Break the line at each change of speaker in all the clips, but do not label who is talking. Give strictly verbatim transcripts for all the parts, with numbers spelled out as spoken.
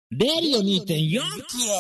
レディオ にてんよん キロ。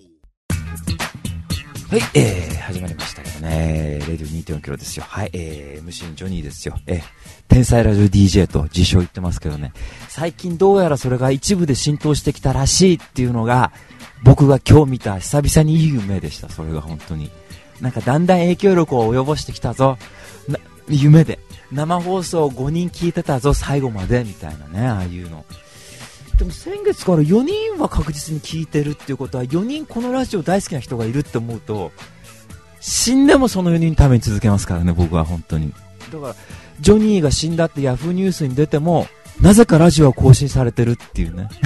はい、えー、始まりましたけどね、レディオ にてんよん キロですよ。はい、えー、エムシー のジョニーですよ。えー、天才ラジオ ディージェー と自称言ってますけどね、最近どうやらそれが一部で浸透してきたらしいっていうのが、僕が今日見た久々にいい夢でした。それが本当に。なんかだんだん影響力を及ぼしてきたぞ。な夢で。生放送ごにん聞いてたぞ、最後まで、みたいなね、ああいうの。でも先月からよにんは確実に聞いてるっていうことは、よにんこのラジオ大好きな人がいるって思うと、死んでもそのよにんのために続けますからね、僕は本当に。だからジョニーが死んだってヤフーニュースに出ても、なぜかラジオは更新されてるっていうね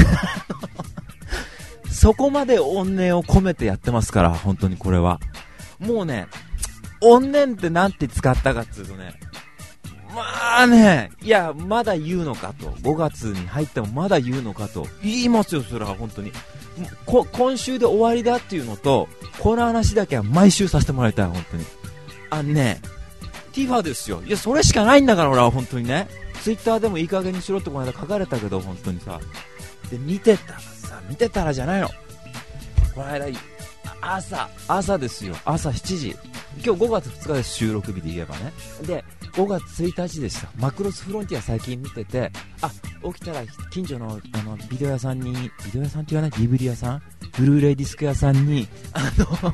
そこまで怨念を込めてやってますから、本当にこれはもうね、怨念ってなんて使ったかっていうとね、まあね、いや、まだ言うのかと、ごがつに入ってもまだ言うのかと言いますよ。それは本当にこ今週で終わりだっていうのと、この話だけは毎週させてもらいたい。本当にあのね、ティファですよ。いや、それしかないんだから、俺は本当にね。ツイッターでもいい加減にしろってこの間書かれたけど、本当にさ、で見てたらさ、見てたらじゃないの、この間朝朝ですよ、朝しちじ、今日ごがつふつかです、収録日で言えばね。でごがつついたちでした。マクロスフロンティア最近見てて、あ、起きたら近所のあのビデオ屋さんに、ビデオ屋さんって言わない、ディーブイディー 屋さん、ブルーレイディスク屋さんにあの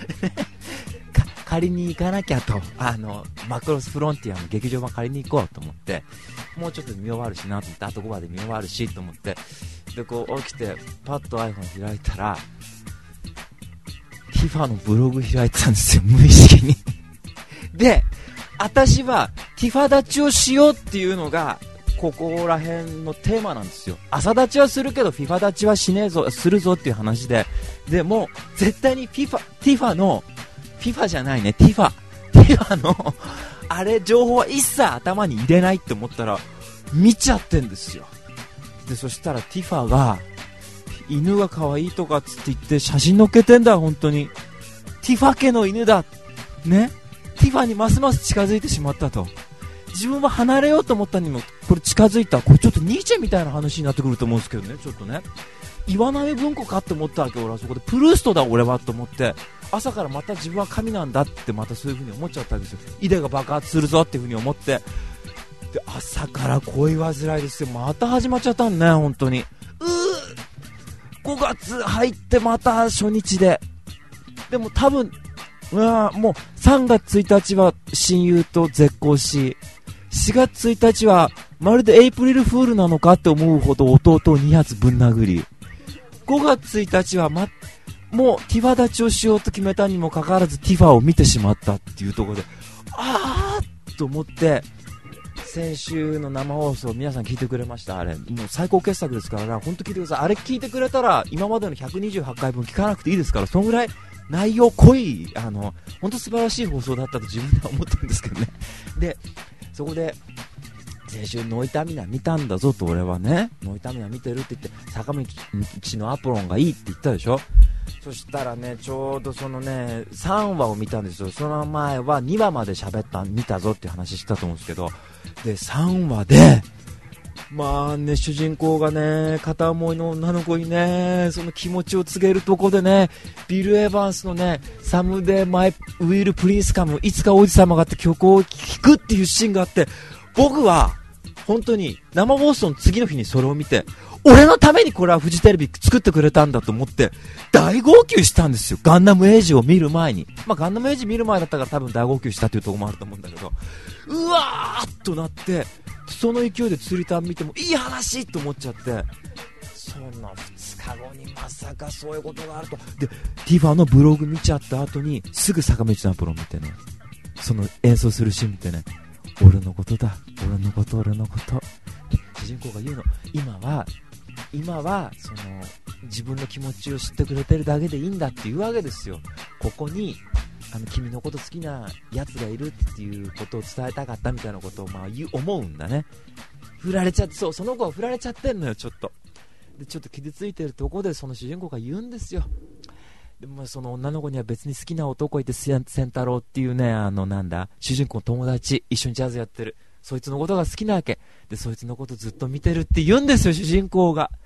借りに行かなきゃと、あのマクロスフロンティアの劇場版借りに行こうと思って、もうちょっと見終わるしなと思って、あとごわで見終わるしと思って、でこう起きてパッと iPhone 開いたら、ティファのブログ開いてたんですよ、無意識にで、私はティファ立ちをしようっていうのがここら辺のテーマなんですよ。朝立ちはするけどフィファ立ちはしねえぞ、するぞっていう話で、でも絶対にフィファ、ティファのフィファじゃないね、ティファティファのあれ情報は一切頭に入れないって思ったら見ちゃってんですよ。でそしたらティファが犬が可愛いとかっつって言って写真載っけてんだ。本当にティファ家の犬だね。ティファにますます近づいてしまったと。自分は離れようと思ったにもこれ近づいた。これちょっとニーチェみたいな話になってくると思うんですけどね、ちょっとね、岩波文庫かって思ったわけ。俺はそこでプルーストだ俺はと思って、朝からまた自分は神なんだってまたそういう風に思っちゃったんですよ。イデが爆発するぞっていう風に思って、で朝から恋煩いですよ。また始まっちゃったんね、本当に。うーごがつ入ってまた初日で、でも多分うわもうさんがつついたちは親友と絶交し、しがつついたちはまるでエイプリルフールなのかって思うほど弟をに発ぶん殴り、ごがつついたちは、ま、もうティファ立ちをしようと決めたにもかかわらずティファを見てしまったっていうところで、あーっと思って、先週の生放送皆さん聞いてくれました？あれもう最高傑作ですからね、本当聞いてください。あれ聞いてくれたら今までのひゃくにじゅうはちかいぶん聞かなくていいですから、そのぐらい内容濃い、あの本当素晴らしい放送だったと自分では思ってるんですけどね。でそこで先週ノイタミナ見たんだぞと、俺はね、ノイタミナ見てるって言って坂道のアポロンがいいって言ったでしょ。そしたらね、ちょうどそのねさんわを見たんですよ。その前はにわまで喋った見たぞっていう話してたと思うんですけど、でさんわでまあね、主人公がね片思いの女の子にねその気持ちを告げるとこでね、ビル・エヴァンスのねサムデー・マイ・ウィル・プリンスカム、いつか王子様がって曲を聴くっていうシーンがあって、僕は本当に生放送の次の日にそれを見て、俺のためにこれはフジテレビ作ってくれたんだと思って大号泣したんですよ。ガンダムエイジを見る前に、まあガンダムエイジ見る前だったから多分大号泣したというところもあると思うんだけど、うわーっとなって、その勢いで釣りタン見てもいい話と思っちゃって、そのふつかごにまさかそういうことがあると。でティファのブログ見ちゃった後にすぐ坂道のアポロン見てね、その演奏するシーン見てね、俺のことだ、俺のこと、俺のこと。主人公が言うの、今は今はその自分の気持ちを知ってくれてるだけでいいんだっていうわけですよ。ここにあの君のこと好きなやつがいるっていうことを伝えたかったみたいなことをまあ言う思うんだね。振られちゃって、そう、その子は振られちゃってんのよ、ちょっとでちょっと傷ついてるところでその主人公が言うんですよ。でもその女の子には別に好きな男いて、センタロウっていうね、あのなんだ主人公の友達、一緒にジャズやってるそいつのことが好きなわけで、そいつのことずっと見てるって言うんですよ、主人公が。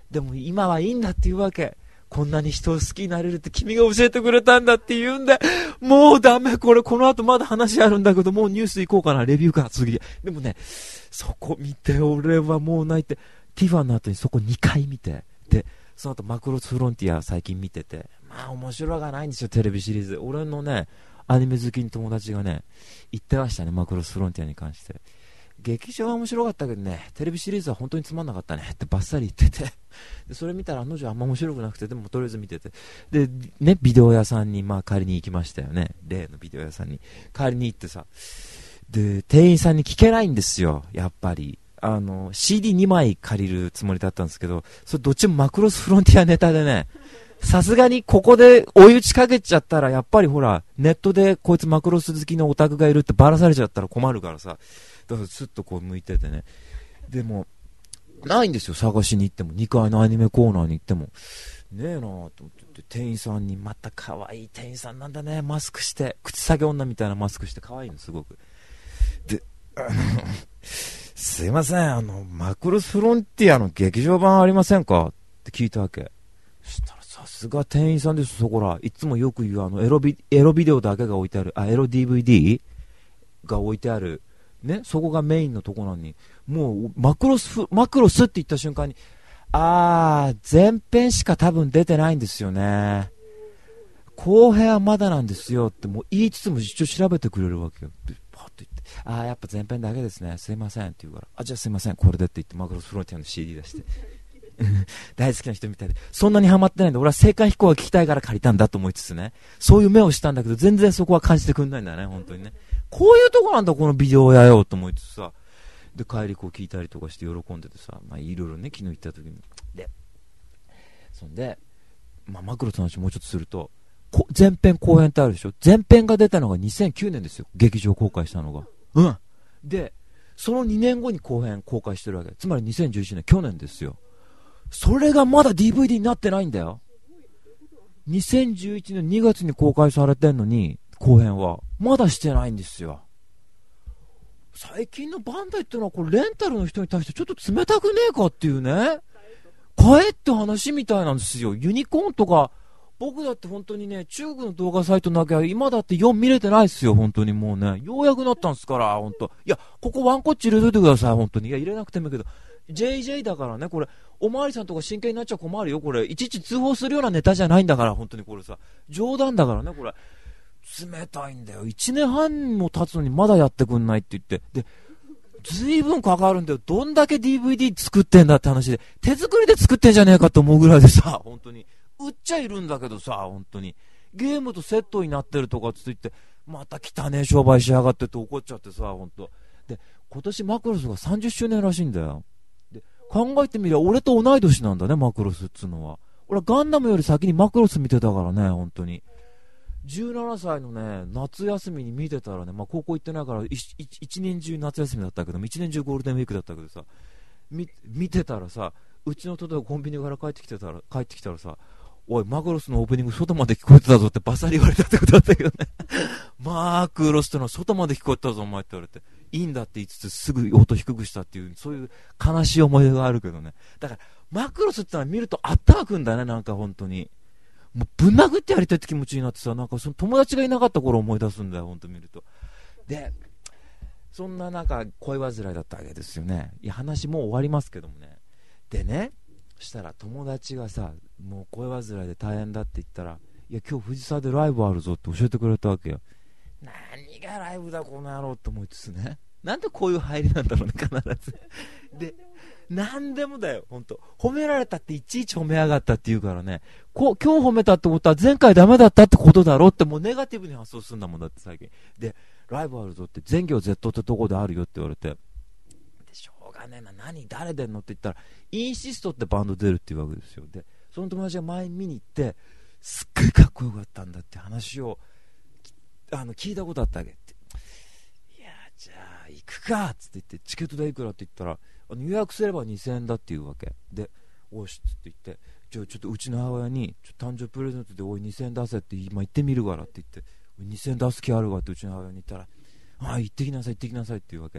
でも今はいいんだっていうわけ。こんなに人を好きになれるって君が教えてくれたんだって言うんで、もうダメ、これこの後まだ話あるんだけど、もうニュース行こうかな、レビューから次。でもね、そこ見て俺はもう泣いて、ティファンの後にそこにかい見て、で、その後マクロスフロンティア最近見てて、まあ面白がないんですよ、テレビシリーズ。俺のね、アニメ好きの友達がね、言ってましたね、マクロスフロンティアに関して。劇場は面白かったけどね、テレビシリーズは本当につまんなかったねってバッサリ言ってて、でそれ見たらあの女あんま面白くなくて、でもとりあえず見てて、でね、ビデオ屋さんにまあ借りに行きましたよね、例のビデオ屋さんに借りに行ってさ、で店員さんに聞けないんですよ、やっぱりあの シーディーに 枚借りるつもりだったんですけど、それどっちもマクロスフロンティアネタでね、さすがにここで追い打ちかけちゃったらやっぱりほらネットでこいつマクロス好きのオタクがいるってバラされちゃったら困るからさ、だからスッとこう向いててね、でもないんですよ、探しに行っても、にかいのアニメコーナーに行ってもねえなぁと思って、店員さんにまた可愛い店員さんなんだね、マスクして口下げ女みたいなマスクして可愛いのすごくで、あのすいません、あのマクロスフロンティアの劇場版ありませんかって聞いたわけ。そしたらさすが店員さんです、そこらいつもよく言うあのエロビ、エロビデオだけが置いてある、あエロ ディーブイディー が置いてあるね、そこがメインのとこなのに、もうマクロスマクロスって言った瞬間に、あー前編しか多分出てないんですよね、後編はまだなんですよってもう言いつつも一応調べてくれるわけよ。でパッと言って、あーやっぱ前編だけですね、すいませんって言うから、あじゃあすいませんこれでって言ってマクロスフロンティアの シーディー 出して大好きな人みたいで、そんなにハマってないんで、俺は青函飛行が聞きたいから借りたんだと思いつつね、そういう目をしたんだけど全然そこは感じてくんないんだね、本当にね。こういうとこなんだこのビデオ屋よと思いつつさ、で帰りこう聞いたりとかして喜んでてさ、まあいろいろね昨日行った時に、でそんで、まあ、マクロスの話もうちょっとすると、前編後編ってあるでしょ。前編が出たのがにせんきゅうねんですよ、劇場公開したのが。うんでそのにねんごに後編公開してるわけ、つまりにせんじゅういちねん、去年ですよ。それがまだ ディーブイディー になってないんだよ。にせんじゅういちねんにがつに公開されてんのに後編はまだしてないんですよ。最近のバンダイってのはこれレンタルの人に対してちょっと冷たくねえかっていうね、買えって話みたいなんですよ。ユニコーンとか僕だって本当にね、中国の動画サイトなきゃ今だってよん見れてないっすよ、本当にもうね、ようやくなったんすから本当。いやここワンコッチ入れといてください本当に。いや入れなくてもいいけど ジェイジェイ だからね、これおまわりさんとか真剣になっちゃ困るよ、これいちいち通報するようなネタじゃないんだから、本当にこれさ冗談だからね、これ冷たいんだよ。いちねんはんも経つのにまだやってくんないって言って、でずいぶんかかるんだよ、どんだけ ディーブイディー 作ってんだって話で、手作りで作ってんじゃねえかと思うぐらいでさ、本当に売っちゃいるんだけどさ、本当にゲームとセットになってるとかつって言って、また汚ねえ商売しやがってって怒っちゃってさ、本当で今年マクロスがさんじゅっしゅうねんらしいんだよ。で考えてみりゃ俺と同い年なんだね、マクロスっつうのは。俺はガンダムより先にマクロス見てたからね、本当にじゅうななさいのね夏休みに見てたらね、まあ、高校行ってないから一年中夏休みだったけど、一年中ゴールデンウィークだったけどさ、み見てたらさ、うちの弟がコンビニから帰ってきてたら帰ってきたらさ、おいマクロスのオープニング外まで聞こえてたぞってバサリ言われたってことだったけどねマクロスってのは外まで聞こえてたぞお前って言われて、いいんだって言いつつすぐ音低くしたっていう、そういう悲しい思い出があるけどね。だからマクロスってのは見るとあったかくんだね、なんか本当にもうぶん殴ってやりたいって気持ちになってさ、なんかその友達がいなかった頃思い出すんだよ、本当見ると。でそんななんか恋煩いだったわけですよね。いや話もう終わりますけどもね。でね、そしたら友達がさ、もう恋煩いで大変だって言ったら、いや今日藤沢でライブあるぞって教えてくれたわけよ。何がライブだこの野郎と思いつつね、なんでこういう入りなんだろうね、必ずでなんでもだよ、ほんと褒められたっていちいち褒めやがったって言うからね、こ今日褒めたってことは前回ダメだったってことだろって、もうネガティブに発想するんだもんだって最近で、ライブあるぞって全業 Z ってとこであるよって言われて、でしょうがねえな、何誰出んのって言ったらインシストってバンド出るっていうわけですよ。でその友達が前に見に行ってすっごいかっこよかったんだって話をあの聞いたことあったわけって、いやじゃあ行くかっつって言って、チケット代いくらって言ったら、あの予約すればにせんえんだっていうわけで、おしっつって言って、じゃあちょっとうちの母親にちょっと誕生日プレゼントでおいにせんえん出せって今言ってみるからって言って、にせんえん出す気あるわってうちの母親に言ったら、ああ行ってきなさい行ってきなさいっていうわけ。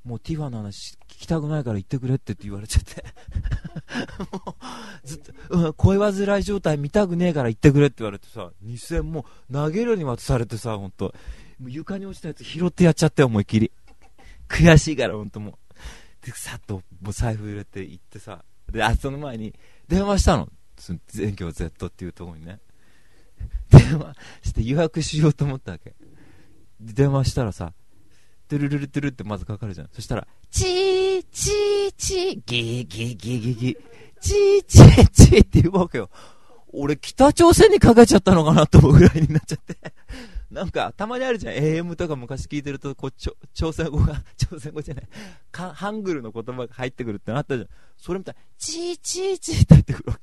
もうティファの話聞きたくないから言ってくれってって言われちゃってもうずっと、うん、声煩い状態見たくねえから言ってくれって言われてさ、にせんもう投げるように渡されてさ、ほんともう床に落ちたやつ拾ってやっちゃって思いっきり悔しいからほんともうでさっともう財布入れて行ってさ、であその前に電話したの、全京 Z っていうところにね電話して予約しようと思ったわけで、電話したらさ、トゥルルルトゥルってまずかかるじゃん。そしたらチーチーチーギーギーギーギーギーチーチーチーって言うわけよ。俺北朝鮮にかけちゃったのかなと思うぐらいになっちゃってなんかたまにあるじゃん、 エーエム とか昔聞いてるとこうちょ朝鮮語が朝鮮語じゃないかハングルの言葉が入ってくるってなったじゃん。それみたいチーチーチーって入ってくるわけ。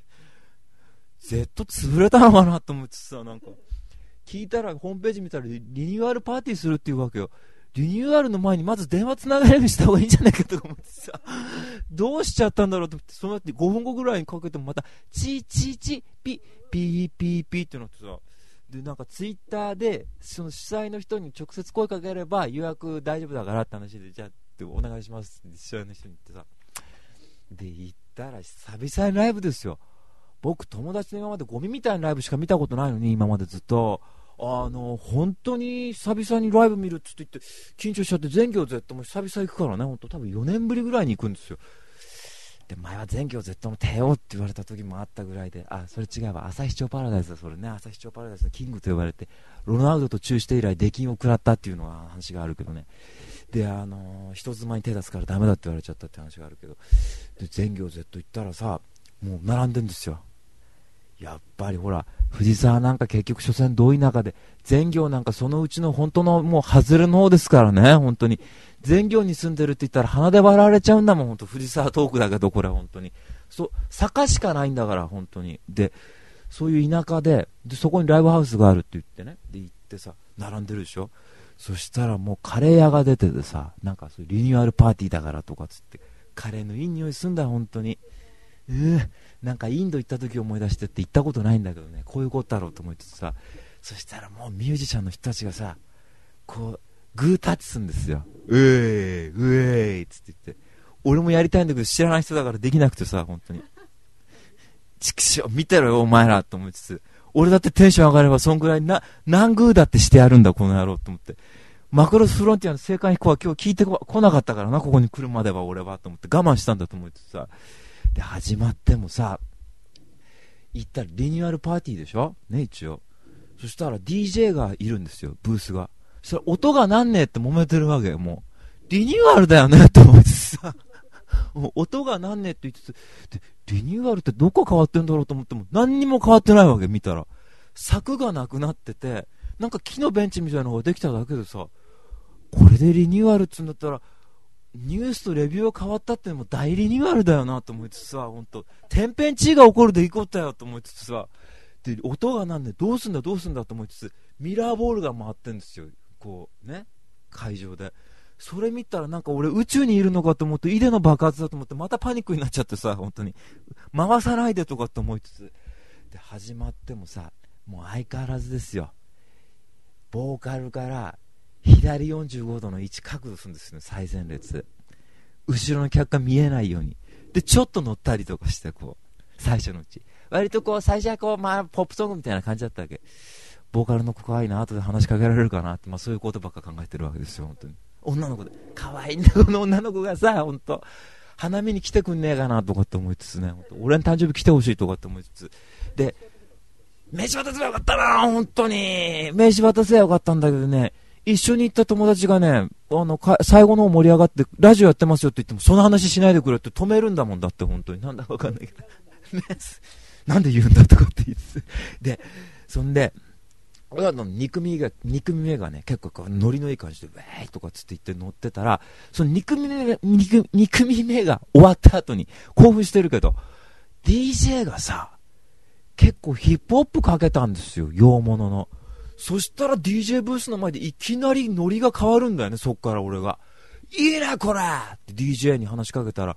Z 潰れたのかなと思ってさ、なんか聞いたらホームページ見たらリニューアルパーティーするっていうわけよ。リニューアルの前にまず電話つながるようにした方がいいんじゃないかとか思ってさ、どうしちゃったんだろうと思って、その後ごふんごぐらいにかけてもまたチーチーチーピーピーピーピーってなってさ、でなんかツイッターでその主催の人に直接声かければ予約大丈夫だからって話で、じゃあってお願いしますって主催の人に言ってさ、で行ったら久々にライブですよ。僕友達の今までゴミみたいなライブしか見たことないのに、今までずっとあの本当に久々にライブ見るっつって言って緊張しちゃって、全京 Z も久々行くからね、本当多分よねんぶりぐらいに行くんですよ。で前は全京 Z も帝王って言われた時もあったぐらいで、あそれ違うわ、朝日町パラダイスだそれね、朝日町パラダイスのキングと呼ばれてロナウドとチューして以来出禁を食らったっていうのは話があるけどね。であのー、人妻に手出すからダメだって言われちゃったって話があるけど、で全京 Z 行ったらさ、もう並んでんですよ。やっぱりほら藤沢なんか結局所詮遠い中で、全業なんかそのうちの本当のもう外れの方ですからね。本当に全業に住んでるって言ったら鼻で笑われちゃうんだもん。本当藤沢トークだけど、これ本当にそう坂しかないんだから本当に。でそういう田舎 で, でそこにライブハウスがあるって言ってね、で行ってさ並んでるでしょ。そしたらもうカレー屋が出ててさ、なんかそういうリニューアルパーティーだからとかつってカレーのいい匂いすんだ本当に。うーなんかインド行った時思い出してって行ったことないんだけどね、こういうことだろうと思ってさ、そしたらもうミュージシャンの人たちがさこうグータッチするんですよ。うえーうえーっつって言って、俺もやりたいんだけど知らない人だからできなくてさ、本当にチクショ見てろよお前らと思いつつ、俺だってテンション上がればそんぐらいな何グーだってしてやるんだこの野郎と思って、マクロスフロンティアの正解飛行は今日聞いてこ来なかったからな、ここに来るまでは俺はと思って我慢したんだと思ってさ、で始まってもさ行ったらリニューアルパーティーでしょね一応。そしたら ディージェー がいるんですよ、ブースが。そしたら音がなんねえって揉めてるわけよ。もうリニューアルだよねって思ってさもう音がなんねえって言ってて、でリニューアルってどこ変わってんだろうと思っても何にも変わってないわけ。見たら柵がなくなってて、なんか木のベンチみたいなのができただけでさ、これでリニューアルっつうんだったらニュースとレビューが変わったってのも大リニューアルだよなと思いつつさ、ほんと天変地異が起こるでいこったよと思いつつさ、で音がなんでどうすんだどうすんだと思いつつミラーボールが回ってんですよ、こうね会場で。それ見たらなんか俺宇宙にいるのかと思って、イデの爆発だと思ってまたパニックになっちゃってさ、本当に回さないでとかって思いつつで始まってもさ、もう相変わらずですよ。ボーカルから左よんじゅうごどの位置角度するんですよ、最前列。後ろの客が見えないようにでちょっと乗ったりとかして、こう最初のうち割とこう最初はこう、まあ、ポップソングみたいな感じだったわけ。ボーカルの子可愛いな、後で話しかけられるかなって、まあ、そういうことばっか考えてるわけですよ。本当に女の子で可愛いんだこの女の子がさ、本当花見に来てくんねえかなとかって思いつつね、本当俺の誕生日来てほしいとかって思いつつで、名刺渡せばよかったな、本当に名刺渡せばよかったんだけどね、一緒に行った友達がね、あのか最後の方盛り上がってラジオやってますよって言ってもその話しないでくれって止めるんだもん。だって本当になんだかわかんないけどなんで言うんだとかって言いつつで、そんで俺らのに組がに組目がね結構こうノリのいい感じでウェーイとかつって言って乗ってたら、そのに組目に組に組目が終わった後に興奮してるけど ディージェー がさ結構ヒップホップかけたんですよ、洋物の。そしたら ディージェー ブースの前でいきなりノリが変わるんだよね。そっから俺がいいなこれって ディージェー に話しかけたら、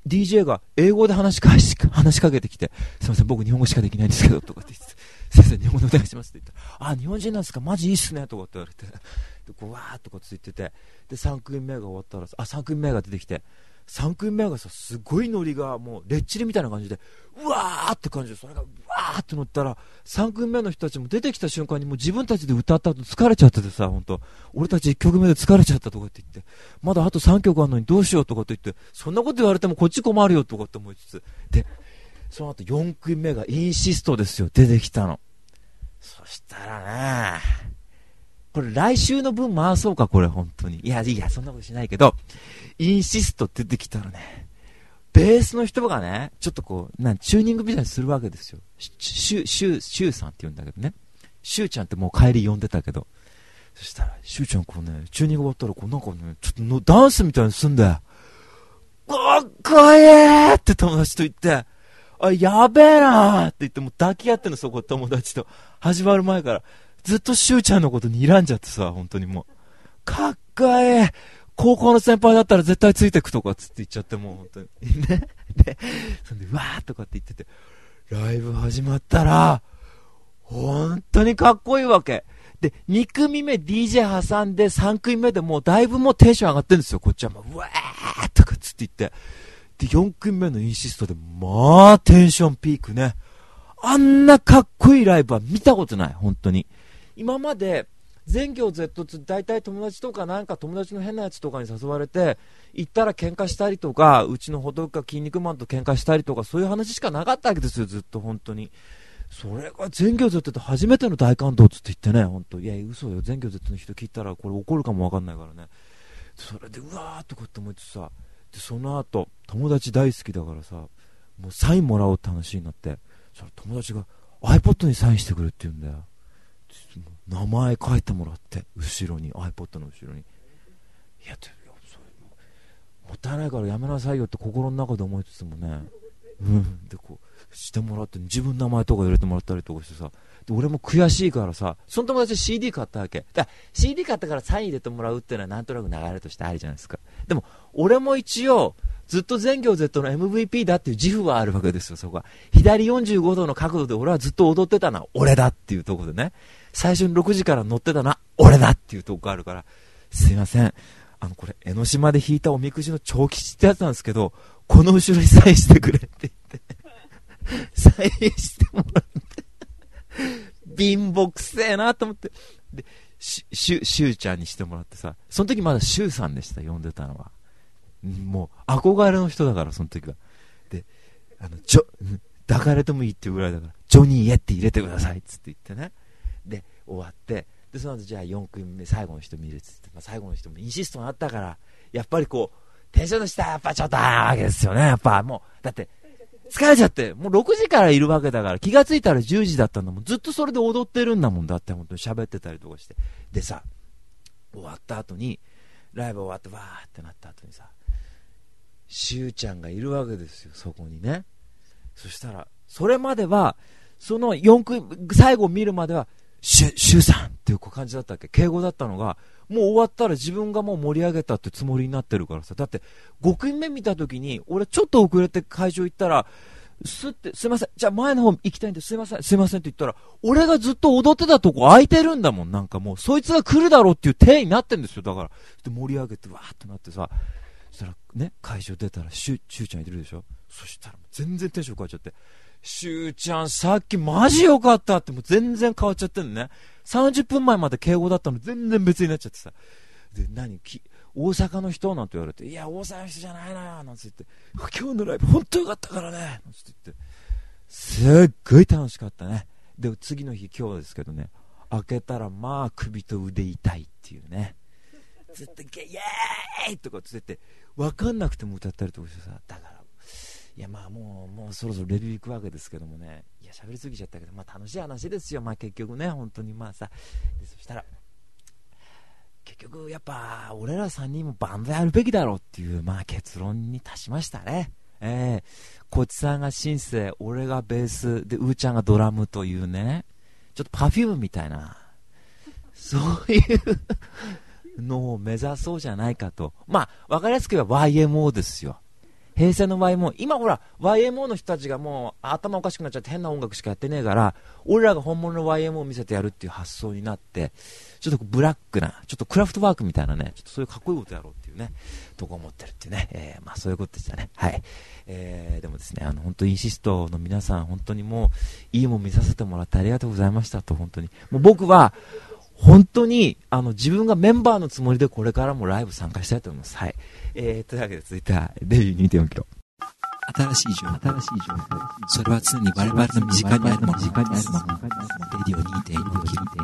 ディージェー が英語で話しかし話しかけてきて、すいません僕日本語しかできないんですけどとかって言って、先生日本語でお願いしますって言ったら、あ日本人なんですか、マジいいっすねとかって言われて、でこうわーっとかついてて、でさん組目が終わったら、あさん組目が出てきて、さん組目がさすごいノリがもうレッチリみたいな感じでうわーって感じで、それがうわーって乗ったら、さん組目の人たちも出てきた瞬間にもう自分たちで歌った後疲れちゃっててさ、本当俺たちいっきょくめで疲れちゃったとかって言って、まだあとさんきょくあるのにどうしようとかって言って、そんなこと言われてもこっち困るよとかって思いつつ、でその後よん組目がインシストですよ、出てきたの。そしたらね、これ来週の分回そうかこれ本当に、いやいやそんなことしないけど、インシスト出てきたらね、ベースの人がねちょっとこうなんチューニングみたいにするわけですよ。シュシュシュさんって言うんだけどね、シューちゃんってもう帰り呼んでたけど、そしたらシューちゃんこうねチューニング終わったらこうなんかねちょっとのダンスみたいにすんだよ。かっこいいって友達と言って、あやべえなーって言ってもう抱き合ってんの、そこ友達と始まる前からずっとシューちゃんのこと睨んじゃってさ、本当にもうかっこいい、高校の先輩だったら絶対ついてくとかつって言っちゃって、もう本当にねでそんでうわーとかって言ってて、ライブ始まったら本当にかっこいいわけで、に組目 ディージェー 挟んでさん組目でもうだいぶもうテンション上がってるんですよ、こっちはもううわーとかつって言って、でよん組目のインシストでまあテンションピークね。あんなかっこいいライブは見たことない、本当に。今まで全業 ゼットツー 大体友達とかなんか友達の変なやつとかに誘われて行ったら喧嘩したりとか、うちのほどか筋肉マンと喧嘩したりとか、そういう話しかなかったわけですよ、ずっと本当に。それが全業 Z って初めての大感動つって言ってね、本当いや嘘よ、全業 Z の人聞いたらこれ怒るかもわかんないからね。それでうわーとかって思ってさ、でその後友達大好きだからさ、もうサインもらおうって話になって、その友達が iPod にサインしてくれって言うんだよ。名前書いてもらって、後ろに iPod の後ろに、いやそれもったいないからやめなさいよって心の中で思いつつもね、うんでこうしてもらって、自分の名前とか入れてもらったりとかしてさ、で俺も悔しいからさ、その友達 シーディー 買ったわけだから、 シーディー 買ったからサイン入れてもらうっていうのはなんとなく流れとしてあるじゃないですか。でも俺も一応ずっと全業 Z の エムブイピー だっていう自負はあるわけですよ。そこは左よんじゅうごどの角度で俺はずっと踊ってたのは俺だっていうところでね、最初にろくじから乗ってたのは俺だっていうところがあるから、すいません、あのこれ江ノ島で引いたおみくじの長吉ってやつなんですけど、この後ろにサインしてくれって言ってサインしてもらって貧乏くせえなと思って、でシュシューちゃんにしてもらってさ、その時まだシューさんでした、呼んでたのは。もう憧れの人だから、その時は。であのジョ抱かれてもいいっていうぐらいだから、ジョニーへって入れてくださいっつって言ってね、で終わって、でその後じゃあよん組目最後の人見るっつって、まあ、最後の人もインシストがあったから、やっぱりこうテンションの下やっぱちょっとあるわけですよね。やっぱもうだって疲れちゃって、もうろくじからいるわけだから、気がついたらじゅうじだったんだもん。ずっとそれで踊ってるんだもん。だって本当に喋ってたりとかして、でさ終わった後に、ライブ終わってわーってなった後にさ、しゅうちゃんがいるわけですよ、そこにね。そしたらそれまではそのよん組最後見るまではシュシュさんっていう感じだったっけ、敬語だったのが、もう終わったら自分がもう盛り上げたってつもりになってるからさ。だってご組目見た時に俺ちょっと遅れて会場行ったら、すってすいませんじゃあ前の方行きたいんですいませんすいませんって言ったら、俺がずっと踊ってたとこ空いてるんだもん。なんかもうそいつが来るだろうっていう体になってるんですよ。だからで盛り上げてわーってなってさ、そしたらね会場出たらシュシュちゃんいるでしょ。そしたら全然テンション変わっちゃって、しゅうちゃんさっきマジ良かったって、もう全然変わっちゃってんのね。さんじゅっぷんまえまで敬語だったの全然別になっちゃってさ、で何き大阪の人なんて言われて、いや大阪の人じゃないなよなんて言って、今日のライブ本当良かったからねなんて言って、すっごい楽しかったね。で次の日今日ですけどね、開けたらまあ首と腕痛いっていうね、ずっとイエーイとかつって分かんなくても歌ったりとかしてさ、だからいやまあもうもうそろそろレビュー行くわけですけどもね、いや喋りすぎちゃったけど、まあ楽しい話ですよ、まあ結局ね本当に。まあさでそしたら結局やっぱ俺らさんにんもバンドやるべきだろうっていうまあ結論に達しましたね。えー、こっちさんがシンセ、俺がベースでうーちゃんがドラムというね、ちょっとパフュームみたいなそういうのを目指そうじゃないかと。まあ分かりやすく言えば ワイエムオー ですよ。 平成の ワイエムオー、今ほら ワイエムオー の人たちがもう頭おかしくなっちゃって変な音楽しかやってねえから、俺らが本物の ワイエムオー を見せてやるっていう発想になって、ちょっとブラックな、ちょっとクラフトワークみたいなね、ちょっとそういうかっこいいことやろうっていうね、とこ思ってるっていうね、えー、まあそういうことでしたね。はい。えー、でもですね、あの本当インシストの皆さん、本当にもういいもん見させてもらってありがとうございましたと、本当に。もう僕は本当にあの自分がメンバーのつもりでこれからもライブ参加したいと思います。はい。えー、というわけで続いてはデビュー にてんよんキロ。
新しい情報、新しい情報。それは常に我々の身近にあるもの、身近にあるもの。レディオ にてんよんキロ。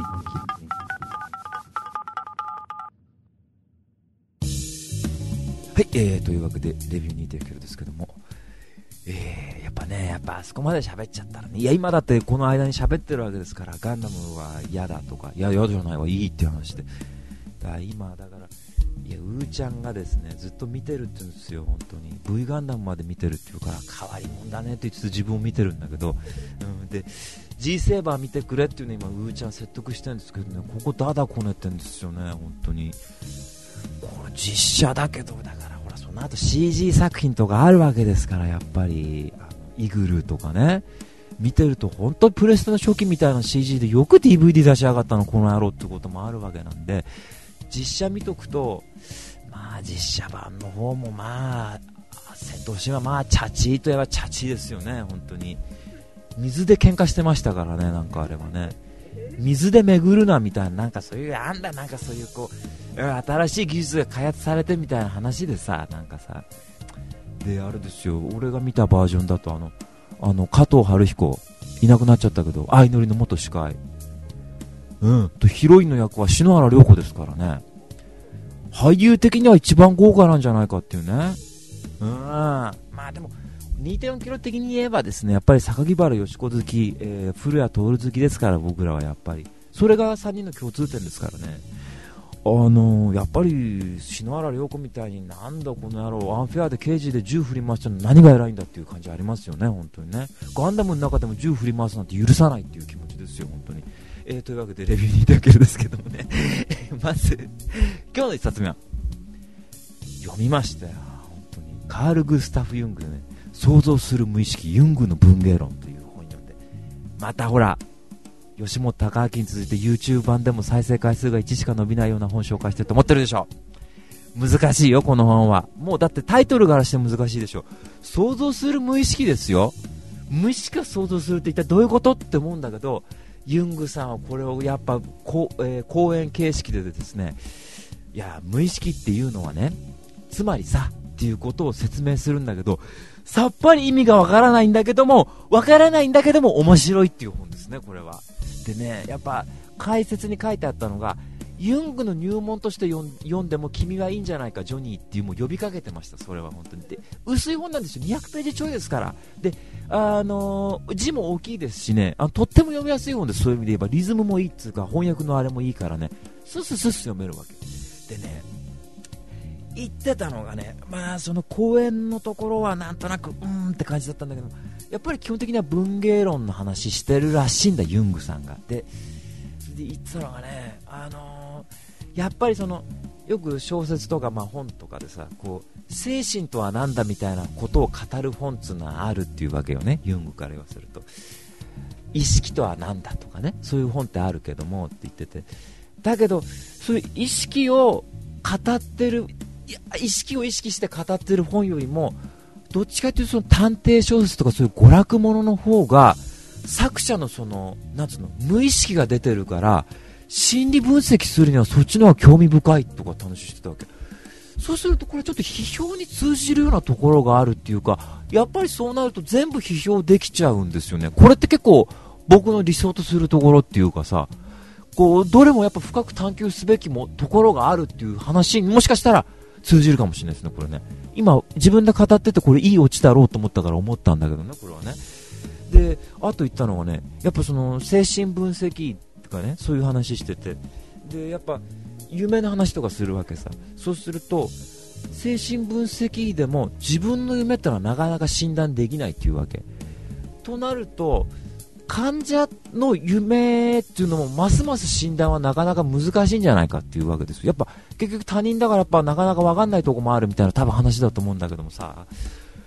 はい、えー、というわけでデビュー にてんよんキロですけども、えー、やっぱね、やっぱあそこまで喋っちゃったらね、いや今だってこの間に喋ってるわけですから、ガンダムは嫌だとか、いや嫌じゃないわ、いいっていう話で、だから今だから、いやうーちゃんがですねずっと見てるって言うんですよ、本当に V ガンダムまで見てるって言うから、変わり者だねって言って自分を見てるんだけど、うん、で G セーバー見てくれっていうの今うーちゃん説得してるんですけどね、ここダダこねてるんですよね、本当に。これ実写だけど、だからほらその後 シージー 作品とかあるわけですから、やっぱりあのイグルとかね見てると本当にプレステの初期みたいな シージー でよく ディーブイディー 出しやがったのこの野郎ってこともあるわけなんで、実写見とくと、まあ実写版の方もまあ戦闘シーンはまあチャチーといえばチャチーですよね、本当に。水で喧嘩してましたからね、なんかあれはね、水で巡るなみたいな、なんかそういうあんだ、なんかそういうこう新しい技術が開発されてみたいな話でさ、なんかさ、であれですよ、俺が見たバージョンだとあのあの加藤晴彦いなくなっちゃったけど、相乗りの元司会、うんとヒロインの役は篠原涼子ですからね、俳優的には一番豪華なんじゃないかっていうね。うん、まあでも にてんよんキロ 的に言えばですね、やっぱり榊原芳子好き、えー、古谷徹好きですから、僕らはやっぱりそれがさんにんの共通点ですからね。あのー、やっぱり篠原涼子みたいに、なんだこの野郎アンフェアで刑事で銃振り回したの何が偉いんだっていう感じありますよね、本当にね。ガンダムの中でも銃振り回すなんて許さないっていう気持ちですよ、本当に。えー、というわけでレビューにてんよんキロですけどもねまず今日の一冊目は読みましたよ、本当に。カール・グスタフ・ユングのね、想像する無意識ユングの文芸論という本読んで、またほら吉本隆明に続いて YouTube 版でも再生回数がいちしか伸びないような本紹介してると思ってるでしょ。難しいよこの本は。もうだってタイトルからして難しいでしょ。想像する無意識ですよ。無意識が想像するって一体どういうことって思うんだけど、ユングさんはこれをやっぱこ、えー、講演形式でですね、いや無意識っていうのはね、つまりさっていうことを説明するんだけど、さっぱり意味がわからないんだけどもわからないんだけども面白いっていう本ですね、これは。でね、やっぱ解説に書いてあったのが、ユングの入門として読んでも君はいいんじゃないかジョニーっていうもう呼びかけてました。それは本当にで薄い本なんですよ、にひゃくページちょいですから。で、あのー、字も大きいですしね、あのとっても読みやすい本です。そういう意味で言えばリズムもいいっつうか、翻訳のあれもいいからね、スッススッス読めるわけでね、言ってたのがね、まあその講演のところはなんとなくうーんって感じだったんだけど、やっぱり基本的には文芸論の話してるらしいんだ、ユングさんが。で、で言ってたのがね、あのー、やっぱりそのよく小説とかまあ本とかでさ、こう精神とはなんだみたいなことを語る本っていうのはあるっていうわけよね、ユングから言わせると。意識とはなんだとかね、そういう本ってあるけどもって言ってて、だけどそういう意識を語ってる、いや意識を意識して語ってる本よりも、どっちかというとその探偵小説とかそういう娯楽ものの方が作者のそのなんつうの無意識が出てるから、心理分析するにはそっちの方が興味深いとかって話してたわけ。そうするとこれちょっと批評に通じるようなところがあるっていうか、やっぱりそうなると全部批評できちゃうんですよね。これって結構僕の理想とするところっていうかさ、こうどれもやっぱ深く探求すべきもところがあるっていう話にもしかしたら通じるかもしれないですね、これね。今自分で語っててこれいいオチだろうと思ったから思ったんだけどね、これはね。で、あと言ったのはね、やっぱその精神分析とかね、そういう話してて、でやっぱ夢の話とかするわけさ。そうすると精神分析でも自分の夢ってのはなかなか診断できないっていうわけとなると、患者の夢っていうのもますます診断はなかなか難しいんじゃないかっていうわけですよ。やっぱ結局他人だからやっぱなかなか分かんないとこもあるみたいな多分話だと思うんだけどもさ、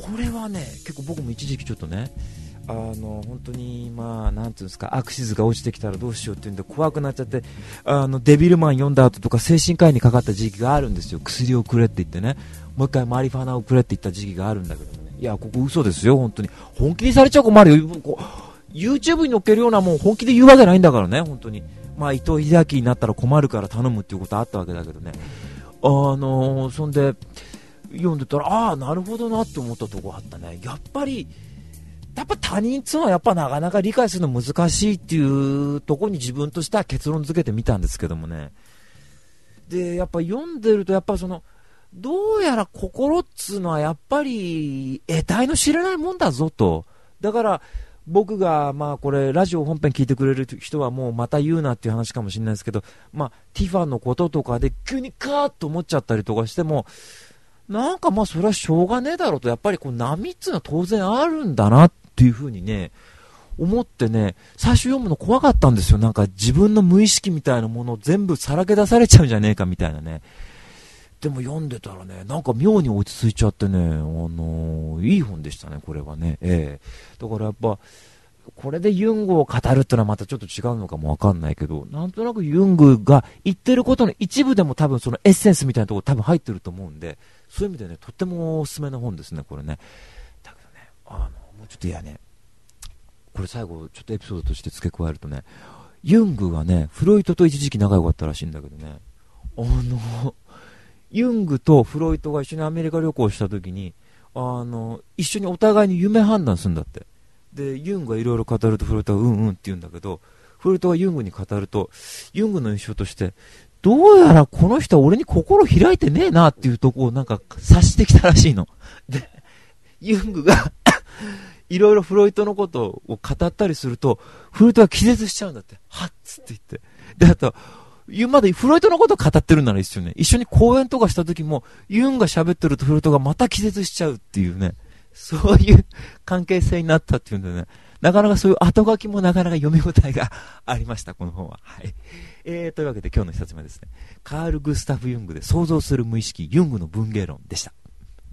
これはね結構僕も一時期ちょっとねあの本当にまあなんていうんですかアクシズが落ちてきたらどうしようっていうんで怖くなっちゃってあのデビルマン読んだ後とか精神科医にかかった時期があるんですよ。薬をくれって言ってねもう一回マリファナをくれって言った時期があるんだけどねいやここ嘘ですよ本当に本気にされちゃ困るよこう YouTube に載っけるようなもん本気で言うわけないんだからね本当にまあ伊藤英明になったら困るから頼むっていうことあったわけだけどねあのー、そんで読んでたらああなるほどなって思ったとこあったね。やっぱりやっぱ他人っていうのはやっぱなかなか理解するの難しいっていうところに自分としては結論付けてみたんですけどもね。でやっぱ読んでるとやっぱそのどうやら心っつうのはやっぱり得体の知れないもんだぞと。だから僕がまあこれラジオ本編聞いてくれる人はもうまた言うなっていう話かもしれないですけどまあティファンのこととかで急にカーッと思っちゃったりとかしてもなんかまあそれはしょうがねえだろうとやっぱりこう波っつうのは当然あるんだなっていう風にね思ってね最初読むの怖かったんですよ。なんか自分の無意識みたいなものを全部さらけ出されちゃうんじゃねえかみたいなね。でも読んでたらねなんか妙に落ち着いちゃってねあのー、いい本でしたねこれはね、えー、だからやっぱこれでユングを語るってのはまたちょっと違うのかもわかんないけどなんとなくユングが言ってることの一部でも多分そのエッセンスみたいなところ多分入ってると思うんでそういう意味でねとってもおすすめの本ですねこれね。だけどねあのもうちょっといやねこれ最後ちょっとエピソードとして付け加えるとねユングがねフロイトと一時期仲良かったらしいんだけどねあのユングとフロイトが一緒にアメリカ旅行した時にあの一緒にお互いに夢判断するんだって。でユングがいろいろ語るとフロイトはうんうんって言うんだけどフロイトがユングに語るとユングの印象としてどうやらこの人は俺に心開いてねえなっていうところをなんか察してきたらしいのでユングがいろいろフロイトのことを語ったりするとフロイトは気絶しちゃうんだって。はっつって言ってであとまだフロイトのことを語ってるなら一緒にね一緒に講演とかした時もユンが喋ってるとフロイトがまた気絶しちゃうっていうねそういう関係性になったっていうんでねなかなかそういう後書きもなかなか読み応えがありましたこの本は。はい、えー、というわけで今日の一つ目ですねカール・グスタフ・ユングで想像する無意識ユングの文芸論でした。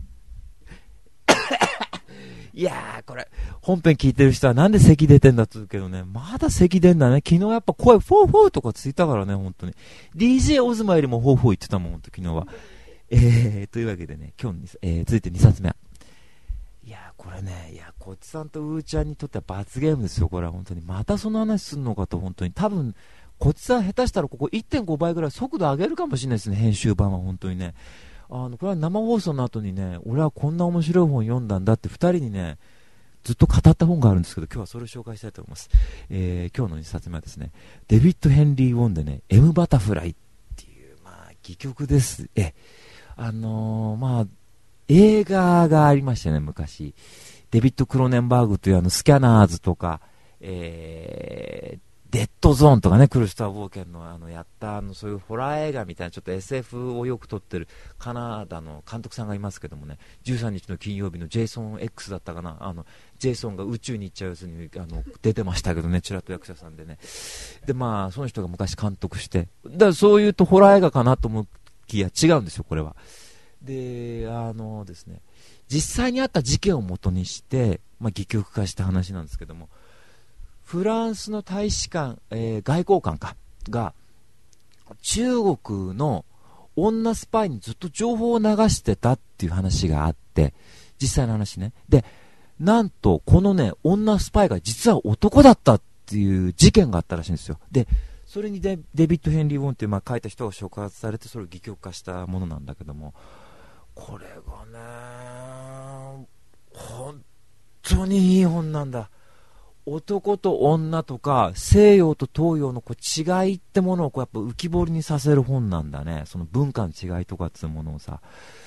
いやーこれ本編聞いてる人はなんで咳出てんだっつうけどねまだ咳出んだね。昨日やっぱ声フォーフォーとかついたからね本当に ディージェー オズマよりもフォーフォー言ってたもん本当昨日は。えー、というわけでね今日に、えー、続いてにさつめいやこれねいやこっちさんとうーちゃんにとっては罰ゲームですよこれは本当に。またその話すんのかと本当に多分こっちさん下手したらここ いってんご 倍ぐらい速度上げるかもしれないですね編集版は本当にね。あのこれは生放送の後にね俺はこんな面白い本読んだんだってふたりにねずっと語った本があるんですけど今日はそれを紹介したいと思います。えー、今日のにさつめはですねデビッド・ヘンリー・ウォンでね M バタフライっていうまあ戯曲です。えあのー、まあ映画がありましたね昔デビッド・クロネンバーグというあのスキャナーズとか、えーデッドゾーンとかね、クルスター冒険のあのやったあのそういうホラー映画みたいなちょっと エスエフ をよく撮ってるカナダの監督さんがいますけどもね、じゅうさんにちの金曜日のジェイソン X だったかな、あのジェイソンが宇宙に行っちゃうやつにあの出てましたけどね、ちらっと役者さんでね。でまあその人が昔監督して、だからそういうとホラー映画かなと思うきや違うんですよこれは。であのですね、実際にあった事件を元にして、まあ、戯曲化した話なんですけども、フランスの大使館、えー、外交官かが中国の女スパイにずっと情報を流してたっていう話があって、実際の話ね。でなんとこのね女スパイが実は男だったっていう事件があったらしいんですよ。でそれに デ, デビッド・ヘンリー・ウォンっていう、まあ、書いた人が触発されてそれを戯曲化したものなんだけども、これがね本当にいい本なんだ。男と女とか西洋と東洋のこう違いってものをこうやっぱ浮き彫りにさせる本なんだね。その文化の違いとかっていうものをさ。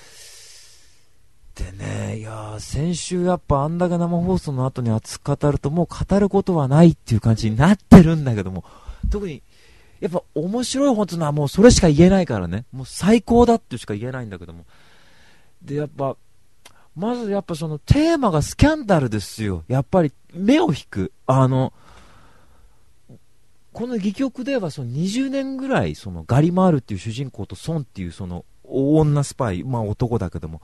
でね、いや先週やっぱあんだけ生放送の後に熱く語るともう語ることはないっていう感じになってるんだけども、特にやっぱ面白い本っていうのはもうそれしか言えないからね、もう最高だってしか言えないんだけども、でやっぱまずやっぱそのテーマがスキャンダルですよ。やっぱり目を引く。あのこの戯曲ではそのにじゅうねんぐらいそのガリマールっていう主人公とソンっていうその女スパイ、まあ男だけども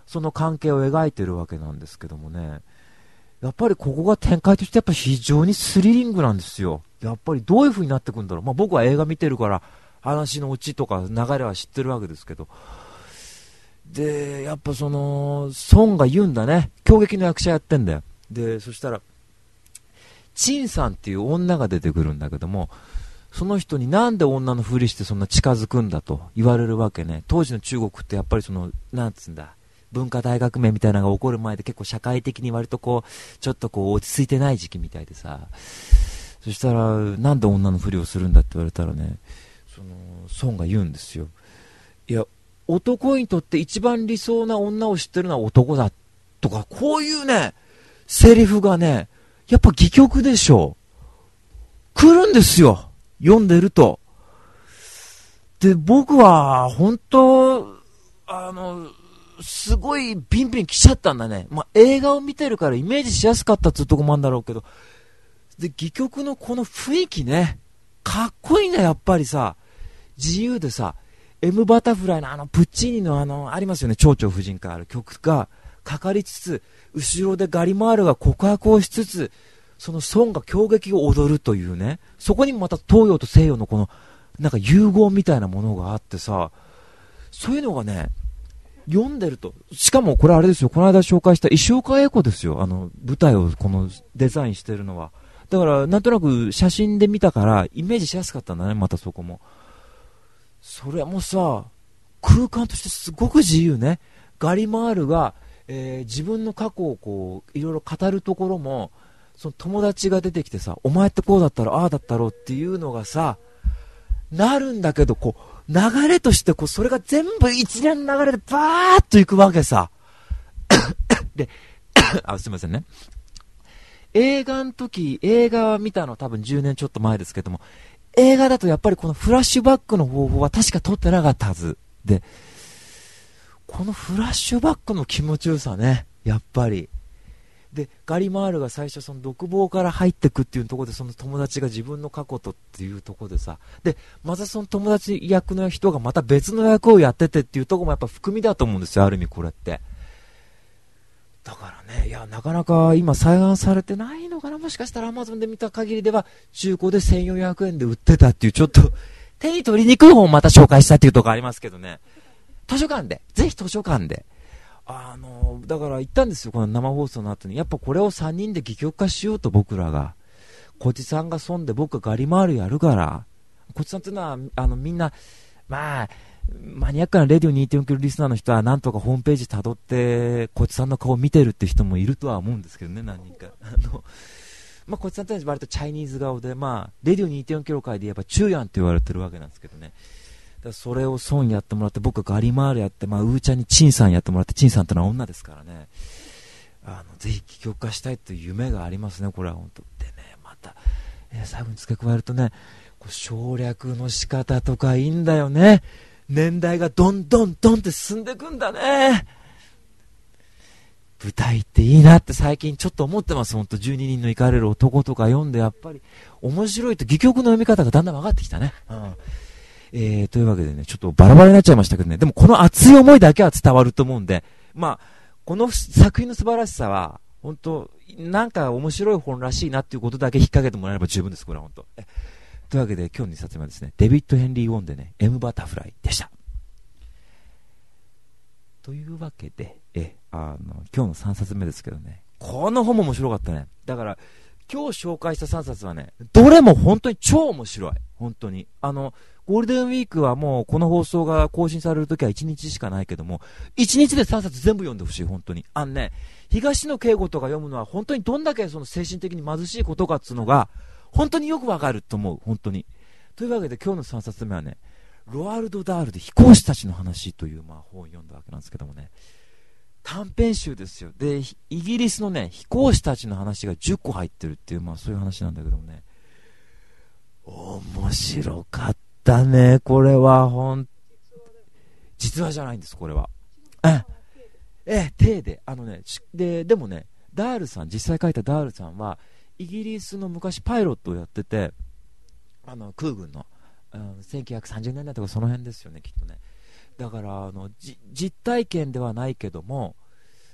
その関係を描いてるわけなんですけどもね、やっぱりここが展開としてやっぱ非常にスリリングなんですよ。やっぱりどういう風になってくんだろう。まあ僕は映画見てるから話のオチとか流れは知ってるわけですけど、でやっぱその孫が言うんだね、狂撃の役者やってんだよ。でそしたら陳さんっていう女が出てくるんだけども、その人になんで女のふりしてそんな近づくんだと言われるわけね。当時の中国ってやっぱりそのなんつうんだ、文化大革命みたいなのが起こる前で結構社会的に割とこうちょっとこう落ち着いてない時期みたいでさ、そしたらなんで女のふりをするんだって言われたらね、その孫が言うんですよ。いや男にとって一番理想な女を知ってるのは男だとか、こういうねセリフがねやっぱ戯曲でしょ。来るんですよ、読んでると。で僕は本当あのすごいビンビン来ちゃったんだね。まあ映画を見てるからイメージしやすかったっていうとこもあるんだろうけど、で戯曲のこの雰囲気ね、かっこいいんだやっぱりさ。自由でさ、M バタフライのあのプッチーニのあのありますよね、蝶々夫人からある曲がかかりつつ、後ろでガリマールが告白をしつつ、その孫が狂撃を踊るというね、そこにもまた東洋と西洋のこのなんか融合みたいなものがあってさ、そういうのがね読んでると、しかもこれあれですよ、この間紹介した石岡英子ですよ、あの舞台をこのデザインしてるのは。だからなんとなく写真で見たからイメージしやすかったんだね、またそこも。それもさ、空間としてすごく自由ね。ガリマールが、えー、自分の過去をこういろいろ語るところも、その友達が出てきてさ、お前ってこうだったらああだったろうっていうのがさなるんだけど、こう流れとしてこうそれが全部一連の流れでバーッといくわけさであ、すいませんね。映画の時、映画は見たの多分じゅうねんちょっと前ですけども、映画だとやっぱりこのフラッシュバックの方法は確か撮ってなかったはずで、このフラッシュバックの気持ちよさね、やっぱり。でガリマールが最初その独房から入ってくっていうところで、その友達が自分の過去とっていうところでさ、でまたその友達役の人がまた別の役をやっててっていうところもやっぱ含みだと思うんですよ、ある意味これって。だからね、いやなかなか今再販されてないのかな、もしかしたら Amazon で見た限りでは中古でせんよんひゃくえんで売ってたっていう、ちょっと手に取りにくい本をまた紹介したっていうところありますけどね。図書館でぜひ図書館で、あのだから言ったんですよ、この生放送の後に。やっぱこれをさんにんで戯曲化しようと、僕らがこちさんが損で僕がガリマールやるから。こちさんっていうのはあのみんなまあマニアックなレディオ にてんよん キロリスナーの人はなんとかホームページ辿ってこちさんの顔を見てるって人もいるとは思うんですけどね、何人か。あのまあこちさんって割とチャイニーズ顔で、まあレディオ にてんよん キロ界で言えば中ヤンって言われてるわけなんですけどね。だからそれを孫やってもらって、僕がガリマールやって、まあ、ウーちゃんにチンさんやってもらって、チンさんってのは女ですからね、あのぜひ戯曲化したいという夢がありますね、これは本当でね。また、えー、最後に付け加えるとね、こう省略の仕方とかいいんだよね。年代がどんどんどんって進んでいくんだね。舞台っていいなって最近ちょっと思ってます。本当じゅうににんの怒れる男とか読んで、やっぱり面白いと、戯曲の読み方がだんだん分かってきたね。うんえー、というわけでね、ちょっとバラバラになっちゃいましたけどね、でもこの熱い思いだけは伝わると思うんで、まあこの作品の素晴らしさは本当なんか面白い本らしいなっていうことだけ引っ掛けてもらえれば十分です、これは本当。えというわけで今日のにさつめはですね、デビッド・ヘンリー・ウォンでね、M バタフライでした。というわけでえあの今日のさんさつめですけどね、この本も面白かったね。だから今日紹介したさんさつはね、どれも本当に超面白い。本当にあのゴールデンウィークはもうこの放送が更新されるときはいちにちしかないけども、いちにちでさんさつ全部読んでほしい、本当に。あのね、東野圭吾とか読むのは本当にどんだけその精神的に貧しいことかっつうのが本当によくわかると思う、本当に。というわけで今日のさんさつめはね、ロワルド・ダールで飛行士たちの話というまあ本を読んだわけなんですけどもね、短編集ですよ。でイギリスのね飛行士たちの話がじゅっこ入ってるっていう、まあそういう話なんだけどもね、面白かったね、これは。ほん実話じゃないんです、これは。ええ手であのねででもね、ダールさん、実際書いたダールさんはイギリスの昔パイロットをやってて、あの空軍の、うん、せんきゅうひゃくさんじゅうねんだいとかその辺ですよね、きっとね。だからあのじ実体験ではないけども、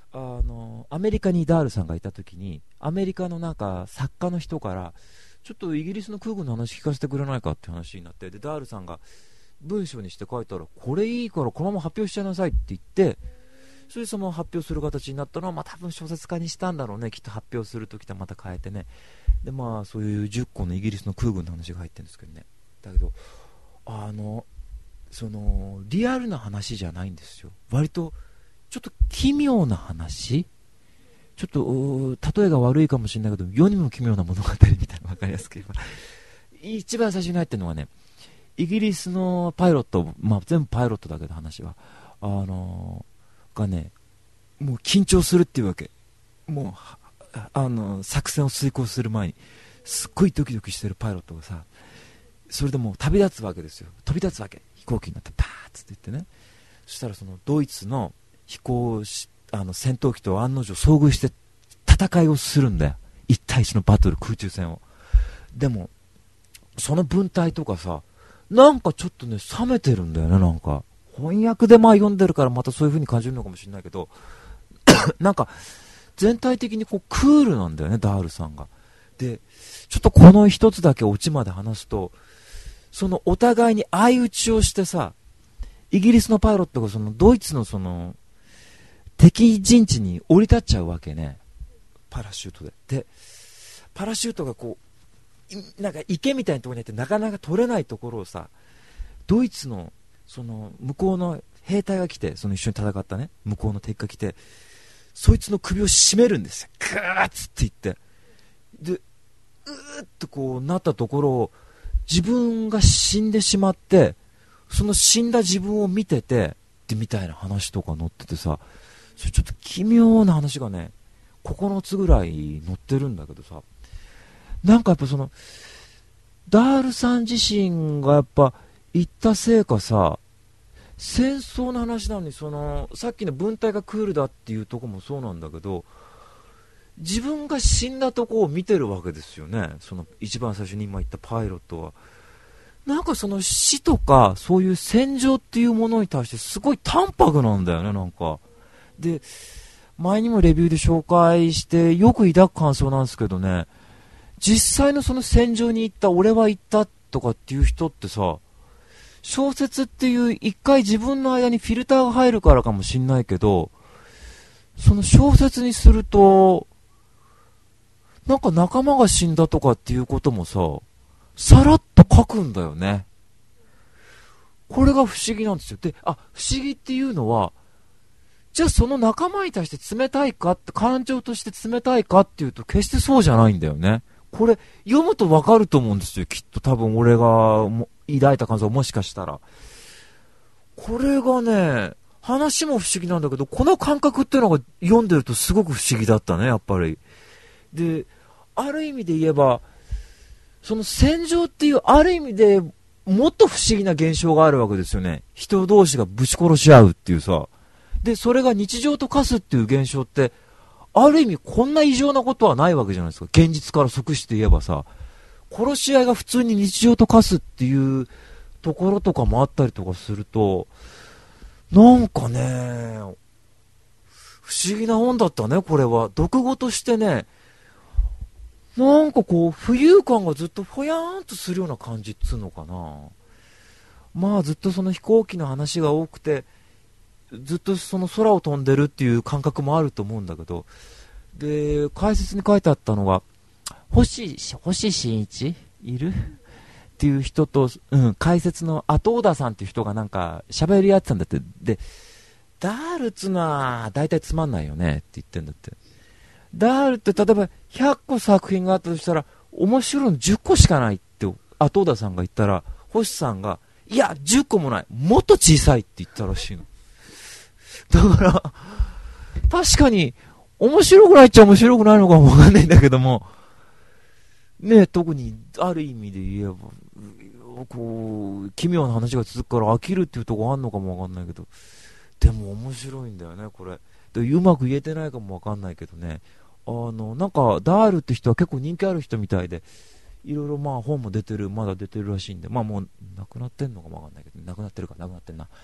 あのアメリカにダールさんがいた時に、アメリカのなんか作家の人からちょっとイギリスの空軍の話聞かせてくれないかって話になって、でダールさんが文章にして書いたら、これいいからこのまま発表しちゃいなさいって言って、それでその発表する形になったのは、まあ、多分小説家にしたんだろうね、きっと発表するときとまた変えてね。でまあそういうじゅっこのイギリスの空軍の話が入ってるんですけどね。だけどあのそのリアルな話じゃないんですよ。割とちょっと奇妙な話、ちょっと例えが悪いかもしれないけど、世にも奇妙な物語みたいな、分かりやすく言えば一番最初に入ってるのはね、イギリスのパイロット、まあ、全部パイロットだけど話はあのがね、もう緊張するっていうわけ。もうあの作戦を遂行する前にすっごいドキドキしてるパイロットがさ、それでもう旅立つわけですよ。飛び立つわけ、飛行機になってパーッつって言ってね。そしたらそのドイツの飛行しあの戦闘機と案の定遭遇して戦いをするんだよ、一対一のバトル、空中戦を。でもその文体とかさ、なんかちょっとね冷めてるんだよね。なんか翻訳でまあ読んでるからまたそういう風に感じるのかもしれないけどなんか全体的にこうクールなんだよね、ダールさんが。でちょっとこの一つだけオチまで話すと、そのお互いに相打ちをしてさ、イギリスのパイロットがそのドイツのその敵陣地に降り立っちゃうわけね、パラシュートで。でパラシュートがこうなんか池みたいなところにあってなかなか取れないところをさ、ドイツのその向こうの兵隊が来て、その一緒に戦ったね向こうの敵が来て、そいつの首を絞めるんですよ、グーッつって言って。でうーっとこうなったところを自分が死んでしまって、その死んだ自分を見ててでみたいな話とか載っててさ、それちょっと奇妙な話がねここのつぐらい載ってるんだけどさ、なんかやっぱそのダールさん自身がやっぱ言ったせいかさ、戦争の話なのに、そのさっきの文体がクールだっていうとこもそうなんだけど、自分が死んだとこを見てるわけですよね。その一番最初に今言ったパイロットはなんかその死とかそういう戦場っていうものに対してすごい淡白なんだよね。なんかで前にもレビューで紹介してよく抱く感想なんですけどね、実際のその戦場に行った俺は行ったとかっていう人ってさ、小説っていう一回自分の間にフィルターが入るからかもしんないけど、その小説にするとなんか仲間が死んだとかっていうこともさ、さらっと書くんだよね。これが不思議なんですよ。で、あ、不思議っていうのは、じゃあその仲間に対して冷たいかって、感情として冷たいかっていうと決してそうじゃないんだよね。これ読むとわかると思うんですよ、きっと。多分俺がも抱いた感想もしかしたらこれがね、話も不思議なんだけど、この感覚っていうのが読んでるとすごく不思議だったね、やっぱり。である意味で言えば、その戦場っていうある意味でもっと不思議な現象があるわけですよね。人同士がぶち殺し合うっていうさ。でそれが日常と化すっていう現象って、ある意味こんな異常なことはないわけじゃないですか。現実から即して言えばさ、殺し合いが普通に日常と化すっていうところとかもあったりとかすると、なんかね不思議な本だったね。これは読語としてね、なんかこう浮遊感がずっとふやーんとするような感じっつうのかな。まあずっとその飛行機の話が多くて、ずっとその空を飛んでるっていう感覚もあると思うんだけど、で解説に書いてあったのが、星星新一いるっていう人と、うん、解説の後小田さんっていう人がなんか喋り合ってたんだって。でダールっつうのは大体つまんないよねって言ってんだって。ダールって例えばひゃっこ作品があったとしたら面白いのじゅっこしかないって後小田さんが言ったら、星さんがいやじゅっこもない、もっと小さいって言ったらしいの。だから確かに面白くないっちゃ面白くないのかもわかんないんだけどもね、特にある意味で言えばこう奇妙な話が続くから飽きるっていうところあんのかもわかんないけど、でも面白いんだよねこれで。うまく言えてないかもわかんないけどね、あのなんかダールって人は結構人気ある人みたいで、いろいろまあ本も出てる、まだ出てるらしいんで、まあもう亡くなってんのかもわかんないけど、亡くなってるか亡くなってんな。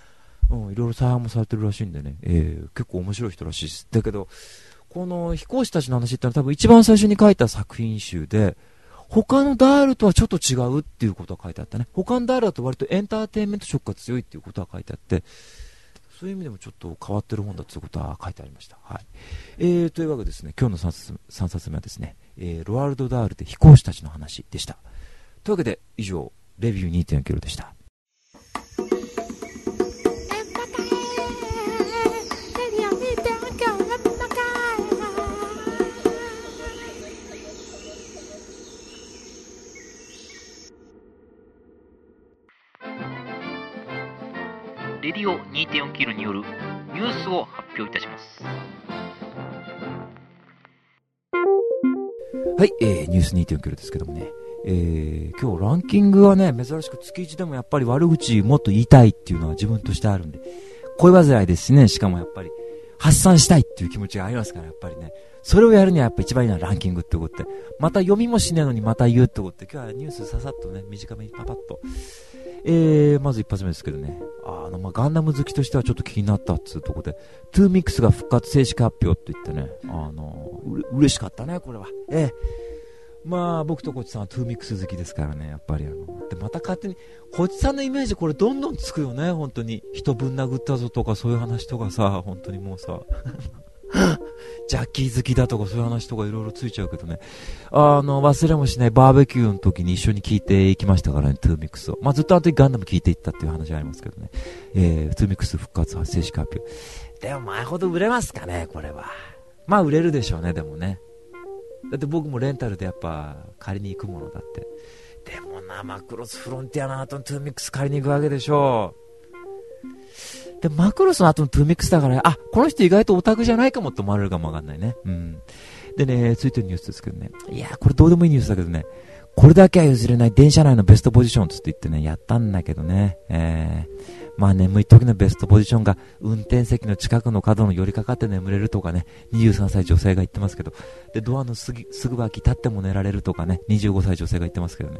うん、いろいろ再販もされてるらしいんでね、えー、結構面白い人らしいです。だけど、この飛行士たちの話ってのは多分一番最初に書いた作品集で、他のダールとはちょっと違うっていうことが書いてあったね。他のダールだと割とエンターテインメント色が強いっていうことが書いてあって、そういう意味でもちょっと変わってる本だっていうことは書いてありました。はい。えー、というわけでですね、今日のさんさつ、さんさつめはですね、えー、ロワールド・ダールで飛行士たちの話でした。というわけで、以上、レビュー にてんよん キロでした。
レディオ にてんよん キロによるニュースを発表いたします。
はい、えー、ニュース にてんよん キロですけどもね、えー、今日ランキングはね、珍しく月いちでもやっぱり悪口もっと言いたいっていうのは自分としてあるんで、恋煩いですしね、しかもやっぱり発散したいっていう気持ちがありますから、やっぱりね、それをやるにはやっぱ一番いいのはランキングってことで、また読みもしねえのにまた言うってことで、今日はニュースささっとね、短めにパパッと。えー、まず一発目ですけどね、あの、まあ、ガンダム好きとしてはちょっと気になったっつうとこで、トゥーミックスが復活正式発表って言ってね、あの、うれ、嬉しかったね、これは。えー、まあ、僕とこっちさんはトゥーミックス好きですからね、やっぱりあの、で、また勝手に、こっちさんのイメージこれどんどんつくよね、本当に。人ぶん殴ったぞとかそういう話とかさ、本当にもうさ、ジャッキー好きだとかそういう話とかいろいろついちゃうけどね、あの忘れもしないバーベキューの時に一緒に聞いていきましたからね、トゥーミックスを、まあ、ずっとあの時ガンダム聞いていったっていう話がありますけどね、えー、トゥーミックス復活正式発表でも前ほど売れますかね、これは。まあ売れるでしょうね、でもね、だって僕もレンタルでやっぱ借りに行くものだって。でもな、マクロスフロンティアの後のトゥーミックス借りに行くわけでしょう。でマクロスの後のトゥーミックスだから、あ、この人意外とオタクじゃないかもって思われるかもわかんないね。うん。でね、続いてるニュースですけどね。いや、これどうでもいいニュースだけどね。これだけは譲れない電車内のベストポジションつって言ってね、やったんだけどね。えー、まあ眠い時のベストポジションが運転席の近くの角の寄りかかって眠れるとかね、にじゅうさんさい女性が言ってますけど。で、ドアのすぐ、すぐ脇立っても寝られるとかね、にじゅうごさい女性が言ってますけどね。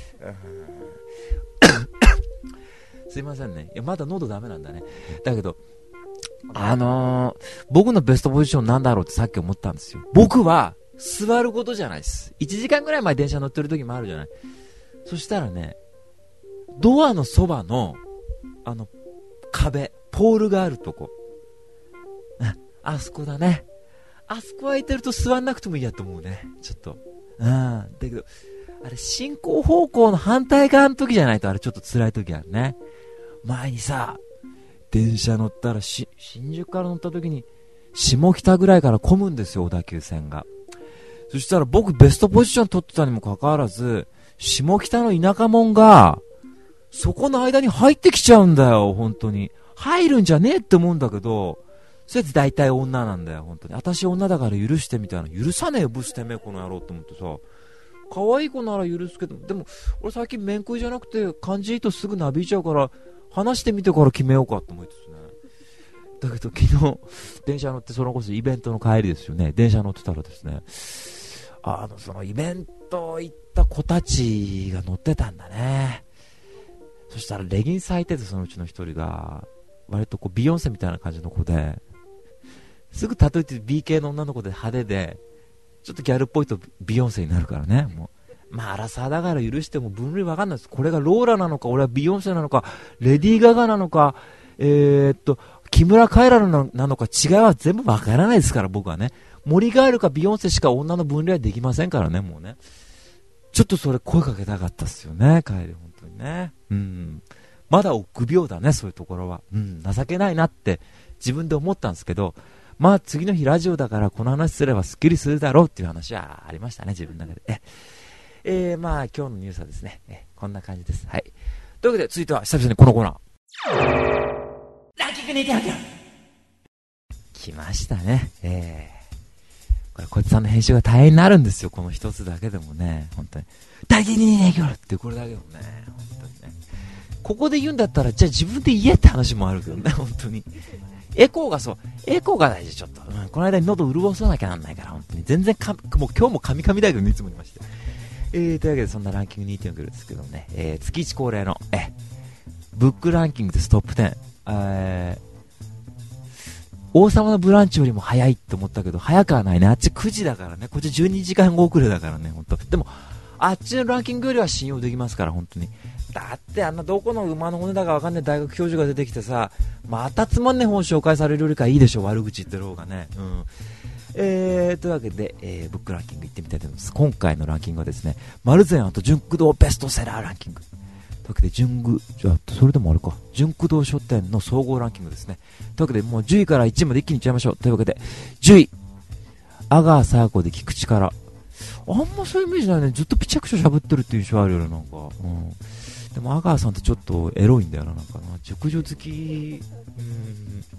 すいませんね。いや、まだ喉ダメなんだね。だけど、あのー、僕のベストポジションなんだろうってさっき思ったんですよ。僕は、座ることじゃないです。いちじかんぐらい前電車乗ってる時もあるじゃない。そしたらね、ドアのそばの、あの、壁、ポールがあるとこ。あ、あそこだね。あそこ空いてると座んなくてもいいやと思うね。ちょっと。うん。だけど、あれ、進行方向の反対側の時じゃないとあれちょっと辛い時あるね。前にさ、電車乗ったらし新宿から乗った時に下北ぐらいから混むんですよ、小田急線が。そしたら僕ベストポジション取ってたにもかかわらず、下北の田舎者がそこの間に入ってきちゃうんだよ、本当に。入るんじゃねえって思うんだけど、そいつ大体女なんだよ、本当に。私女だから許してみたいな。許さねえよ、ブスてめえこの野郎って思ってさ。可愛い子なら許すけど、でも俺最近面食いじゃなくて感じいいとすぐなびいちゃうから話してみてから決めようかと思いつつね。だけど昨日電車乗って、それこそイベントの帰りですよね。電車乗ってたらですね、あのそのイベント行った子たちが乗ってたんだね。そしたらレギンス履いてて、そのうちの一人が割とこうビヨンセみたいな感じの子で、すぐ例えて ビー 系の女の子で派手でちょっとギャルっぽいとビヨンセになるからね。もうまあアラサーだから許しても分類わかんないです。これがローラなのか、俺はビヨンセなのか、レディーガガなのか、えー、っと木村カエラなのか、違いは全部わからないですから、僕はね。森ガエルかビヨンセしか女の分類はできませんからね、もうね。ちょっとそれ声かけたかったっすよね、カエル、本当にね。うん。まだ臆病だね、そういうところは。うん、情けないなって自分で思ったんですけど、まあ次の日ラジオだからこの話すればスッキリするだろうっていう話はありましたね、自分の中で。え、えー、まあ今日のニュースはですね、えこんな感じです。はい。というわけで続いては久々にこのコーナー。ランキングにてんよんキロ来ましたね。えー、これこいつさんの編集が大変になるんですよ、この一つだけでもね、本当に。ランキングにてんよんキロってこれだけでもね、本当にね。ここで言うんだったらじゃあ自分で言えって話もあるけどね、本当に。エコーがそう、エコーが大事、ちょっと。うん、この間に喉潤さなきゃなんないから、本当に。全然か、もう今日もカミカミだけどね、いつも言いまして。えー、というわけで、そんなランキング にてんよん キロですけどね、えー、月いち恒例の、え、ブックランキングですトップじゅう。 えー王様のブランチよりも早いと思ったけど、早くはないね。あっちくじだからね。こっちじゅうにじかん遅れだからね、ほんと。でも、あっちのランキングよりは信用できますから、本当に。だってあんなどこの馬の骨だかわかんない大学教授が出てきてさ、またつまんねえ本紹介されるよりかいいでしょ、悪口言ってる方がね。うん。えー、というわけで、えー、ブックランキングいってみたいと思います。今回のランキングはですね、マルゼンと純駆動ベストセラーランキング。というわけで、純駆、じゃあ、それでもあれか、純駆動書店の総合ランキングですね。というわけで、もうじゅういからいちいまで一気にいっちゃいましょう。というわけで、じゅうい、阿川佐和子で聞く力。あんまそういうイメージないね。ずっとピチャクチャ喋ってるっていう印象あるよね、なんか。うん。でも、阿川さんってちょっとエロいんだよな、なんかな。熟女好き、うん、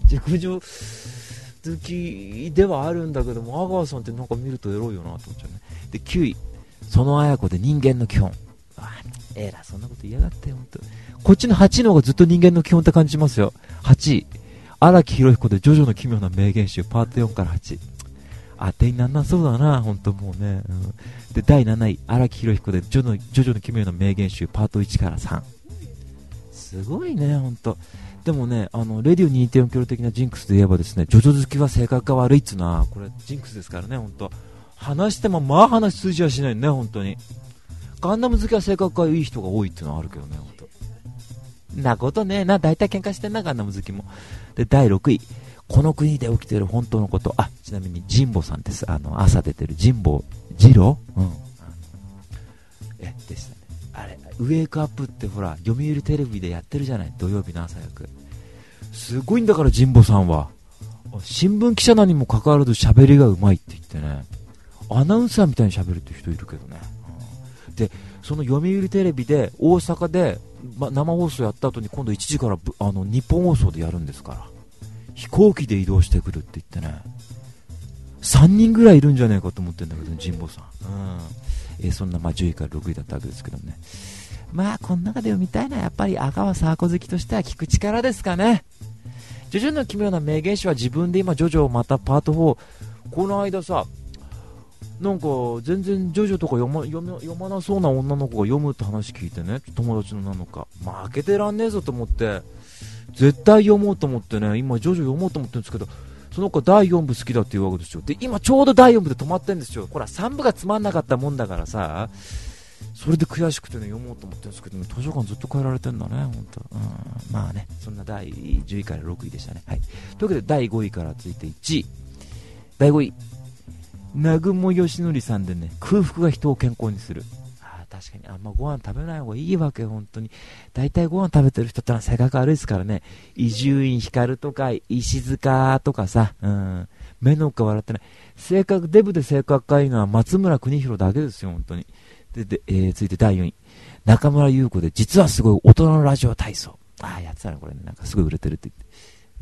熟女好きではあるんだけども、阿川さんってなんか見るとエロいよなと思っちゃうね。で、きゅうい、その綾子で人間の基本。あ、えら、そんなこと言いやがってよ、ほんと。こっちのはちいの方がずっと人間の基本って感じますよ。はちい、荒木博彦でジョジョの奇妙な名言集パートよんからはち。当てになんなそうだな、ほんともうね。うん、で、だいなない、荒木博彦でジョのジョジョの奇妙な名言集パートいちからさん。すごいね、ほんと。でもね、あの、レディオ にてんよん キロ的なジンクスで言えばですね、ジョジョ好きは性格が悪いっつうのは、これジンクスですからね、ほんと。話してもまあ話通じはしないね、ほんとに。ガンダム好きは性格がいい人が多いっていうのはあるけどね、ほんと。なことねえな、大体喧嘩してんな、ガンダム好きも。で、だいろくい、この国で起きている本当のこと。あ、ちなみに神保さんです。あの、朝出てる神保二郎、うん。え、でしたね。あれ、ウェイクアップってほら、読売テレビでやってるじゃない、土曜日の朝役。すごいんだから、神保さんは。新聞記者なにもかかわらず喋りがうまいって言ってね。アナウンサーみたいに喋るって人いるけどね。うん、で、その読売テレビで、大阪で、ま、生放送やった後に今度いちじからあの日本放送でやるんですから。飛行機で移動してくるって言ってね、さんにんぐらいいるんじゃないかと思ってるんだけど、ね、神保さん、うんえー、そんなまあじゅういからろくいだったわけですけどね。まあこの中で読みたいのはやっぱり阿川佐和子好きとしては聞く力ですかね。ジョジョの奇妙な名言集は自分で今ジョジョまたパートフォー、この間さ、なんか全然ジョジョとか読ま、読ま、読まなそうな女の子が読むって話聞いてね、友達のなのか負けてらんねえぞと思って絶対読もうと思ってね、今ジョジョ読もうと思ってるんですけど、その子だいよんぶ好きだっていうわけですよ。で今ちょうどだいよんぶで止まってるんですよ。ほらさんぶがつまんなかったもんだからさ、それで悔しくてね読もうと思ってるんですけどね、図書館ずっと変えられてんだね、本当。うん、まあね、そんなだいじゅういからろくいでしたね。はい。というわけでだいごいから続いていちい、だいごい、南雲義則さんでね、空腹が人を健康にする。確かにあんまご飯食べない方がいいわけ、本当に。大体ご飯食べてる人ってのは性格悪いですからね。伊集院光とか石塚とかさ、うん、目の皮笑ってない。性格デブで性格がいいのは松村邦洋だけですよ、本当に。で、でえー、続いてだいよんい、中村優子で実はすごい大人のラジオ体操。ああ、やってたねこれね、なんかすごい売れてるって言って。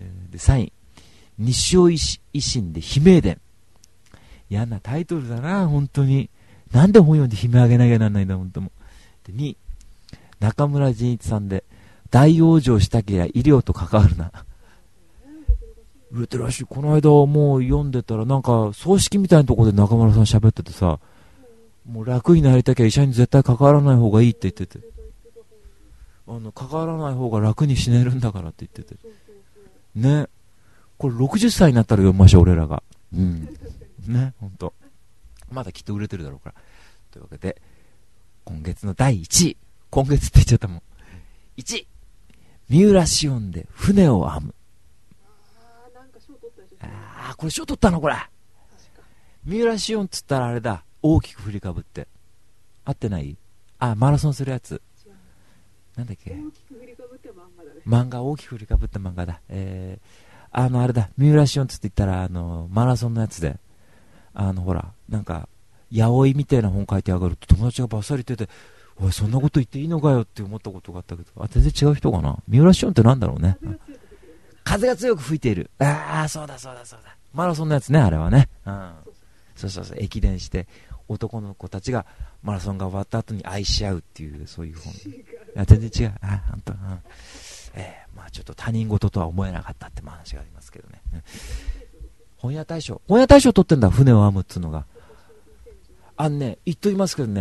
えー、でさんい、西尾維新で悲鳴伝。嫌なタイトルだな、本当に。なんで本読んで悲鳴あげなきゃならないんだ、本当も。で、にい、中村仁一さんで、大往生したけりゃ医療と関わるな。売れてるらしい。この間もう読んでたら、なんか、葬式みたいなところで中村さん喋っててさ、もう楽になりたきゃ医者に絶対関わらない方がいいって言ってて。あの、関わらない方が楽に死ねるんだからって言ってて。ね。これろくじゅっさいになったら読みましょう、俺らが。うん。ね、ほんと。まだきっと売れてるだろうから。というわけで、今月のだいいちい。今月って言っちゃったもん。いちい、三浦紫音で船を編む。あー、なんか賞取ったでしょ。あー、これ賞取ったのこれ。三浦紫音っつったらあれだ。大きく振りかぶって。合ってない？あ、マラソンするやつ。なんだっけ？大きく振りかぶった漫画だね。漫画、大きく振りかぶった漫画だ。えー、あの、あれだ。三浦紫音っつって言ったら、あの、マラソンのやつで。あのほらなんか八百みたいな本書いてあがると友達がバッサリ言ってて、おいそんなこと言っていいのかよって思ったことがあったけど、あ、全然違う人かな。三浦紫音ってなんだろうね。風が強く吹いている。ああ、そうだそうだそうだ、マラソンのやつね、あれはね。うん、そうそうそう、駅伝して男の子たちがマラソンが終わった後に愛し合うっていう、そういう本。いや全然違う。あ、本当。うん、えー、まあちょっと他人事とは思えなかったって話がありますけどね。本屋大賞、本屋大賞取ってんだ、船を編むっつうのが。あのね、言っときますけどね、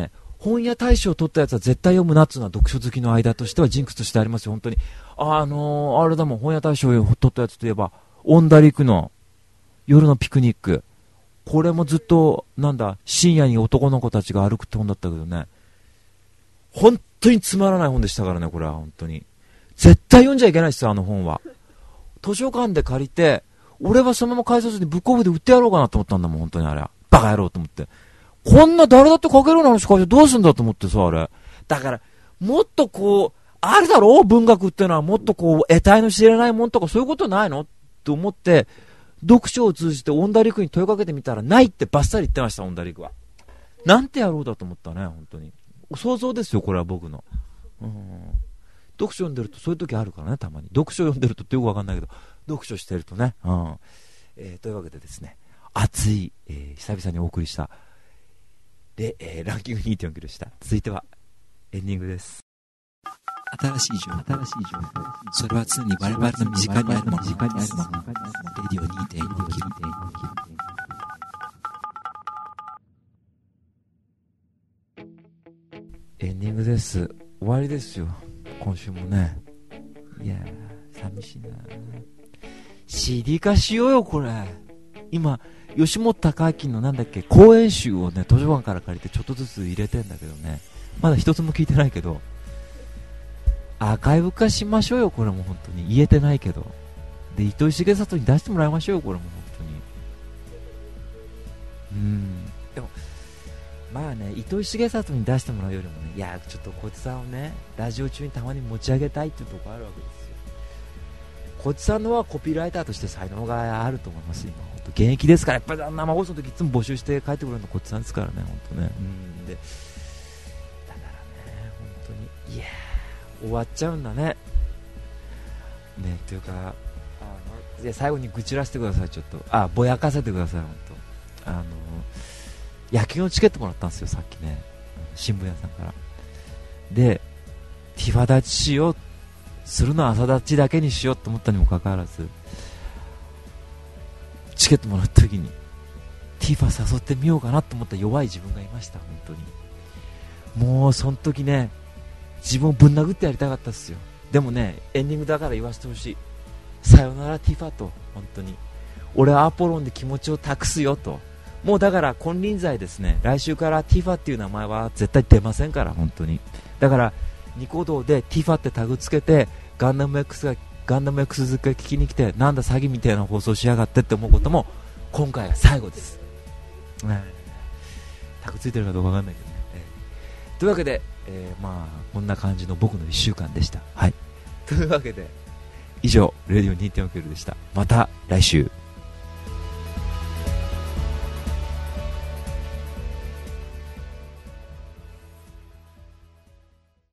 本屋大賞を取ったやつは絶対読むなっつうのは読書好きの間としてはジンクスとしてありますよ、本当に。あのー、あれだもん、本屋大賞を取ったやつといえば、オンダリクの夜のピクニック。これもずっと、なんだ、深夜に男の子たちが歩くって本だったけどね。本当につまらない本でしたからね、これは本当に。絶対読んじゃいけないですよ、あの本は。図書館で借りて、俺はそのまま改札にブックオフで売ってやろうかなと思ったんだもん、本当にあれ。バカ野郎と思って。こんな誰だって書けるような話書いてどうすんだと思ってさ、あれ。だから、もっとこう、あるだろう文学ってのはもっとこう、得体の知れないもんとかそういうことないのって思って、読書を通じてオンダリクに問いかけてみたらないってバッサリ言ってました、オンダリクは。なんて野郎だと思ったね、本当に。想像ですよ、これは僕の。うん。読書読んでるとそういう時あるからね、たまに。読書読んでるとってよくわかんないけど、読書してるとね。うん。えー、というわけでですね、熱い、えー、久々にお送りした、で、えー、ランキング にてんよん キロでした。続いては、エンディングです。
新しい情報、新しい情報。それは常に我々の身近にあるもの、身近にあるもの。レディオ にてんよん キロ。
エンディングです。終わりですよ。今週もね。いやー、寂しいな。シーディー 化しようよ、これ。今、吉本隆明のなんだっけ、講演集をね、図書館から借りてちょっとずつ入れてんだけどね。まだ一つも聞いてないけど、アーカイブ化しましょうよ、これも本当に。言えてないけど。で、糸井重里に出してもらいましょうよ、これも本当に。うーん。でも、まあね、糸井重里に出してもらうよりもね、いや、ちょっとこいつさんをね、ラジオ中にたまに持ち上げたいっていうところあるわけですよ。こいつさんのはコピーライターとして才能があると思います、今。本当現役ですから、やっぱり生放送の時いつも募集して帰ってくるのこいつさんですからね、本当ね。うん。で、だからね、本当に、いやー、終わっちゃうんだね。ね、というか、あの、いや最後に愚痴らせてください、ちょっと。あ、ぼやかせてください、本当。あの、野球のチケットもらったんですよ、さっきね、新聞屋さんから。で、ティファ立ちしよう、するのは朝立ちだけにしようと思ったにもかかわらず、チケットもらった時にティファ誘ってみようかなと思った弱い自分がいました、本当に。もうその時ね、自分をぶん殴ってやりたかったですよ。でもね、エンディングだから言わせてほしい。さよならティファと、本当に俺はアポロンで気持ちを託すよと。もうだから金輪際ですね、来週からティファっていう名前は絶対出ませんから、本当に。だからニコ動でティファってタグつけて、ガンダム X がガンダム X ずっと聞きに来て、なんだ詐欺みたいな放送しやがってって思うことも今回が最後です、ね、タグついてるかどうかわかんないけどね、えー、というわけで、えー、まあこんな感じの僕のいっしゅうかんでした。はい、というわけで以上レディオ にてんよん キロでした。また来週。